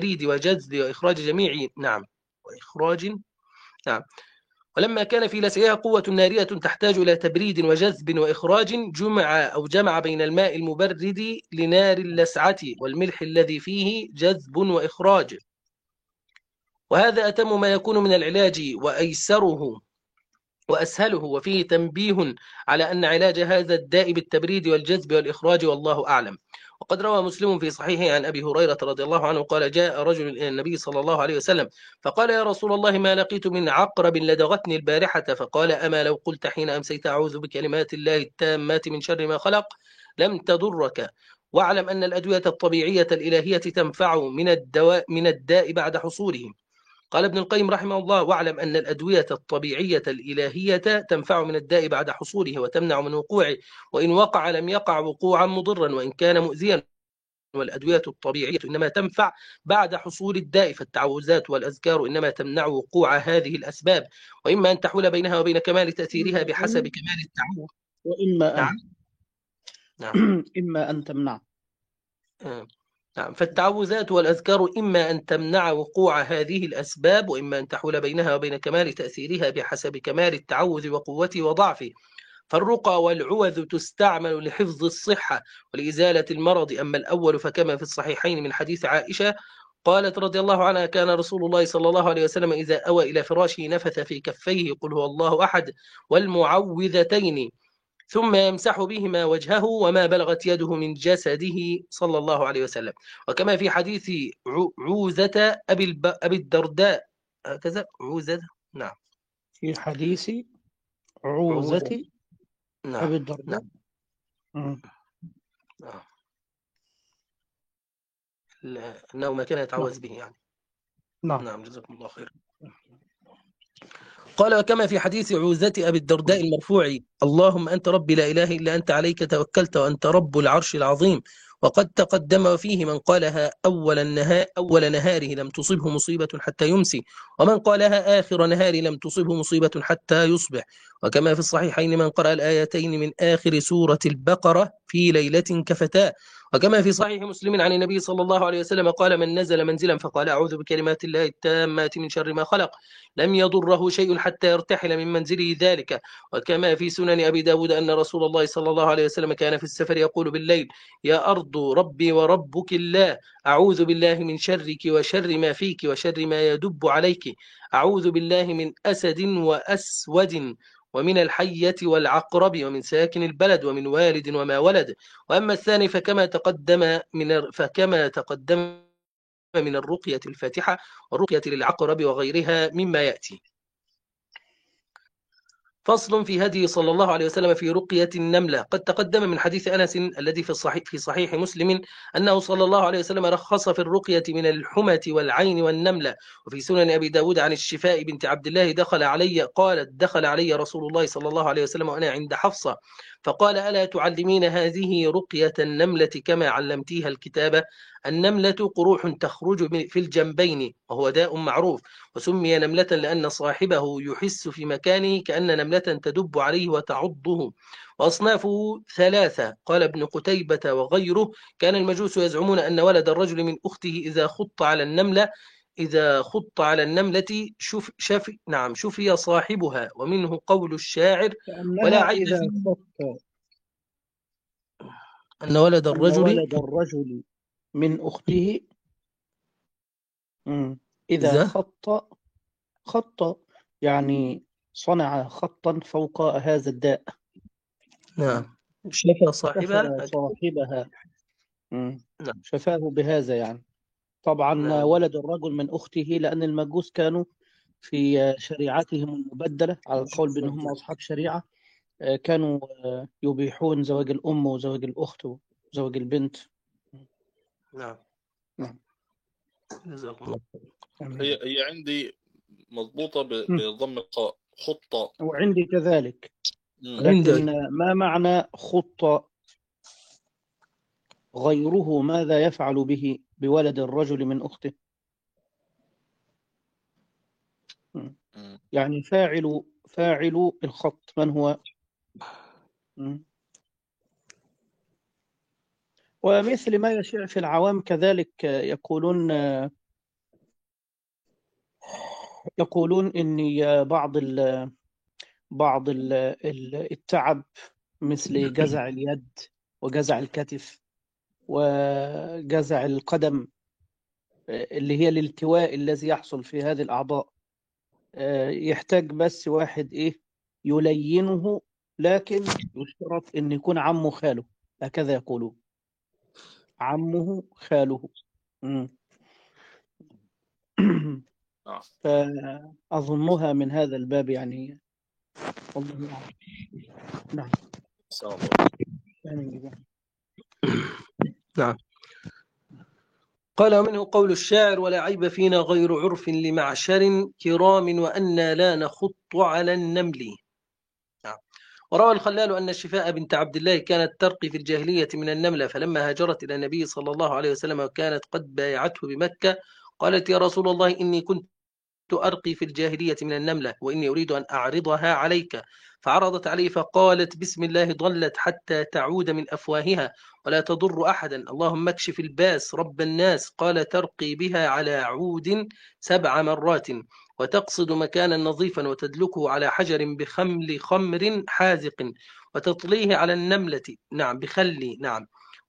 ولما كان في لسعها قوة نارية تحتاج إلى تبريد وجذب وإخراج، جمع بين الماء المبرد لنار اللسعة والملح الذي فيه جذب وإخراج. وهذا أتم ما يكون من العلاج وأيسره وأسهله، وفيه تنبيه على أن علاج هذا الداء بالتبريد والجذب والإخراج، والله أعلم. وقد روى مسلم في صحيحه عن أبي هريرة رضي الله عنه قال جاء رجل إلى النبي صلى الله عليه وسلم فقال يا رسول الله ما لقيت من عقرب لدغتني البارحة، فقال أما لو قلت حين أمسيت أعوذ بكلمات الله التامات من شر ما خلق لم تضرك. واعلم أن الأدوية الطبيعية الإلهية تنفع من الداء بعد حصوله. قال ابن القيم رحمه الله واعلم أن الأدوية الطبيعية الإلهية تنفع من الداء بعد حصوله وتمنع من وقوعه، وإن وقع لم يقع وقوعا مضرا وإن كان مؤذيا. والأدوية الطبيعية إنما تنفع بعد حصول الداء، فالتعوذات والأذكار إنما تمنع وقوع هذه الأسباب، وإما أن تحول بينها وبين كمال تأثيرها بحسب كمال التعوذ، وإما أن إما أن تمنع. فالتعوذات والأذكار إما أن تمنع وقوع هذه الأسباب، وإما أن تحول بينها وبين كمال تأثيرها بحسب كمال التعوذ وقوته وضعفه. فالرقى والعوذ تستعمل لحفظ الصحة ولإزالة المرض. أما الأول فكما في الصحيحين من حديث عائشة قالت رضي الله عنها كان رسول الله صلى الله عليه وسلم إذا أوى إلى فراشه نفث في كفيه قل هو الله أحد والمعوذتين ثم يمسح بهما وجهه وما بلغت يده من جسده صلى الله عليه وسلم. وكما في حديث عوذة أبي الدرداء هكذا عوذة في حديث عوذة أبي الدرداء أنه ما كان يتعوذ به يعني. نعم جزاكم الله خير. قال وكما في حديث عوذة أبي الدرداء المرفوع اللهم أنت ربي لا إله إلا أنت عليك توكلت وأنت رب العرش العظيم. وقد تقدم فيه من قالها أول نهاره لم تصبه مصيبة حتى يمسي، ومن قالها آخر نهار لم تصبه مصيبة حتى يصبح. وكما في الصحيحين من قرأ الآيتين من آخر سورة البقرة في ليلة كفتاه. وكما في صحيح مسلم عن النبي صلى الله عليه وسلم قال من نزل منزلا فقال أعوذ بكلمات الله التامات من شر ما خلق لم يضره شيء حتى يرتحل من منزله ذلك. وكما في سنن أبي داود أن رسول الله صلى الله عليه وسلم كان في السفر يقول بالليل يا أرض ربي وربك الله أعوذ بالله من شرك وشر ما فيك وشر ما يدب عليك أعوذ بالله من أسد وأسود ومن الحية والعقرب ومن ساكن البلد ومن والد وما ولد. وأما الثاني فكما تقدم من الرقية الفاتحة والرقية للعقرب وغيرها مما يأتي. فصل في هدي صلى الله عليه وسلم في رقية النملة. قد تقدم من حديث أنس الذي في صحيح مسلم أنه صلى الله عليه وسلم رخص في الرقية من الحمة والعين والنملة. وفي سنن أبي داود عن الشفاء بنت عبد الله قالت دخل علي رسول الله صلى الله عليه وسلم وأنا عند حفصة فقال: ألا تعلمين هذه رقية النملة كما علمتيها الكتابة؟ النملة قروح تخرج في الجنبين وهو داء معروف، وسمي نملة لأن صاحبه يحس في مكانه كأن نملة تدب عليه وتعضه. وأصنافه ثلاثة. قال ابن قتيبة وغيره: كان المجوس يزعمون أن ولد الرجل من أخته إذا خط على النملة شفي صاحبها، ومنه قول الشاعر: ولا كأنها عيب إذا فيه خط أن ولد أن الرجل ولد الرجل من أخته إذا إذا خط يعني صنع خطا فوق هذا الداء، نعم شفى صاحبها. شفى صاحبها، نعم شفاه بهذا يعني. طبعا نعم ولد الرجل من أخته، لأن المجوس كانوا في شريعتهم المبدلة على القول بأنهم أصحاب شريعة، كانوا يبيحون زواج الأم وزواج الأخت وزواج البنت. نعم. نعم. جزاكم الله خير. هي عندي مضبوطة بضم القاء خطة، وعندي كذلك، عندك لكن ما معنى خطة غيره؟ ماذا يفعل به بولد الرجل من أخته؟ يعني فاعل الخط من هو؟ ومثل ما يشيع في العوام كذلك يقولون إن بعض التعب مثل جزع اليد وجزع الكتف وجزع القدم، اللي هي الالتواء الذي يحصل في هذه الأعضاء، يحتاج بس واحد يلينه، لكن يشترط أن يكون عمه خاله، هكذا يقولون، عمه خاله. فأظنها من هذا الباب يعني، والله أعلم. نعم. نعم. قال: ومنه قول الشاعر: ولا عيب فينا غير عرف لمعشر كرام وأنا لا نخط على النمل. نعم. وروى الخلال أن الشفاء بنت عبد الله كانت ترقي في الجاهلية من النملة، فلما هاجرت إلى النبي صلى الله عليه وسلم وكانت قد بايعته بمكة، قالت: يا رسول الله، إني كنت أرقي في الجاهلية من النملة، وإني أريد أن أعرضها عليك. فعرضت عليه فقالت: بسم الله ضلت حتى تعود من أفواهها ولا تضر أحدا، اللهم اكشف الباس رب الناس. قال: ترقي بها على عود 7 مرات، وتقصد مكانا نظيفا، وتدلكه على حجر بخمل خمر حازق، وتطليه على النملة. نعم بخلي. نعم.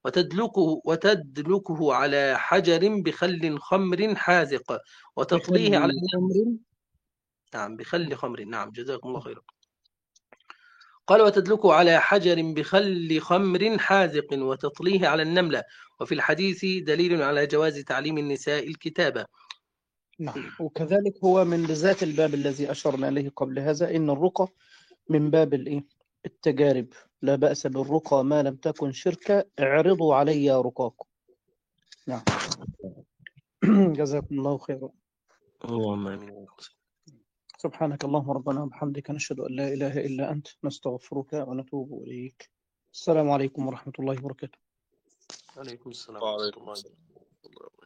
وتدلكه على حجر بخل خمر حازق، وتطليه على النمل. نعم بخل خمر. نعم جزاكم الله خيرا. قال: وتدلكه على حجر بخل خمر حازق، وتطليه على النملة. وفي الحديث دليل على جواز تعليم النساء الكتابة. نعم. وكذلك هو من ذات الباب الذي أشرنا إليه قبل هذا، إن الرقى من باب التجارب، لا بأس بالرقى ما لم تكن شركة، اعرضوا علي رقاكم. نعم. جزاكم الله خيرا. اللهم آمين. سبحانك اللهم ربنا وبحمدك، نشهد أن لا إله إلا أنت، نستغفرك ونتوب إليك. السلام عليكم ورحمة الله وبركاته. عليكم السلام ورحمة الله.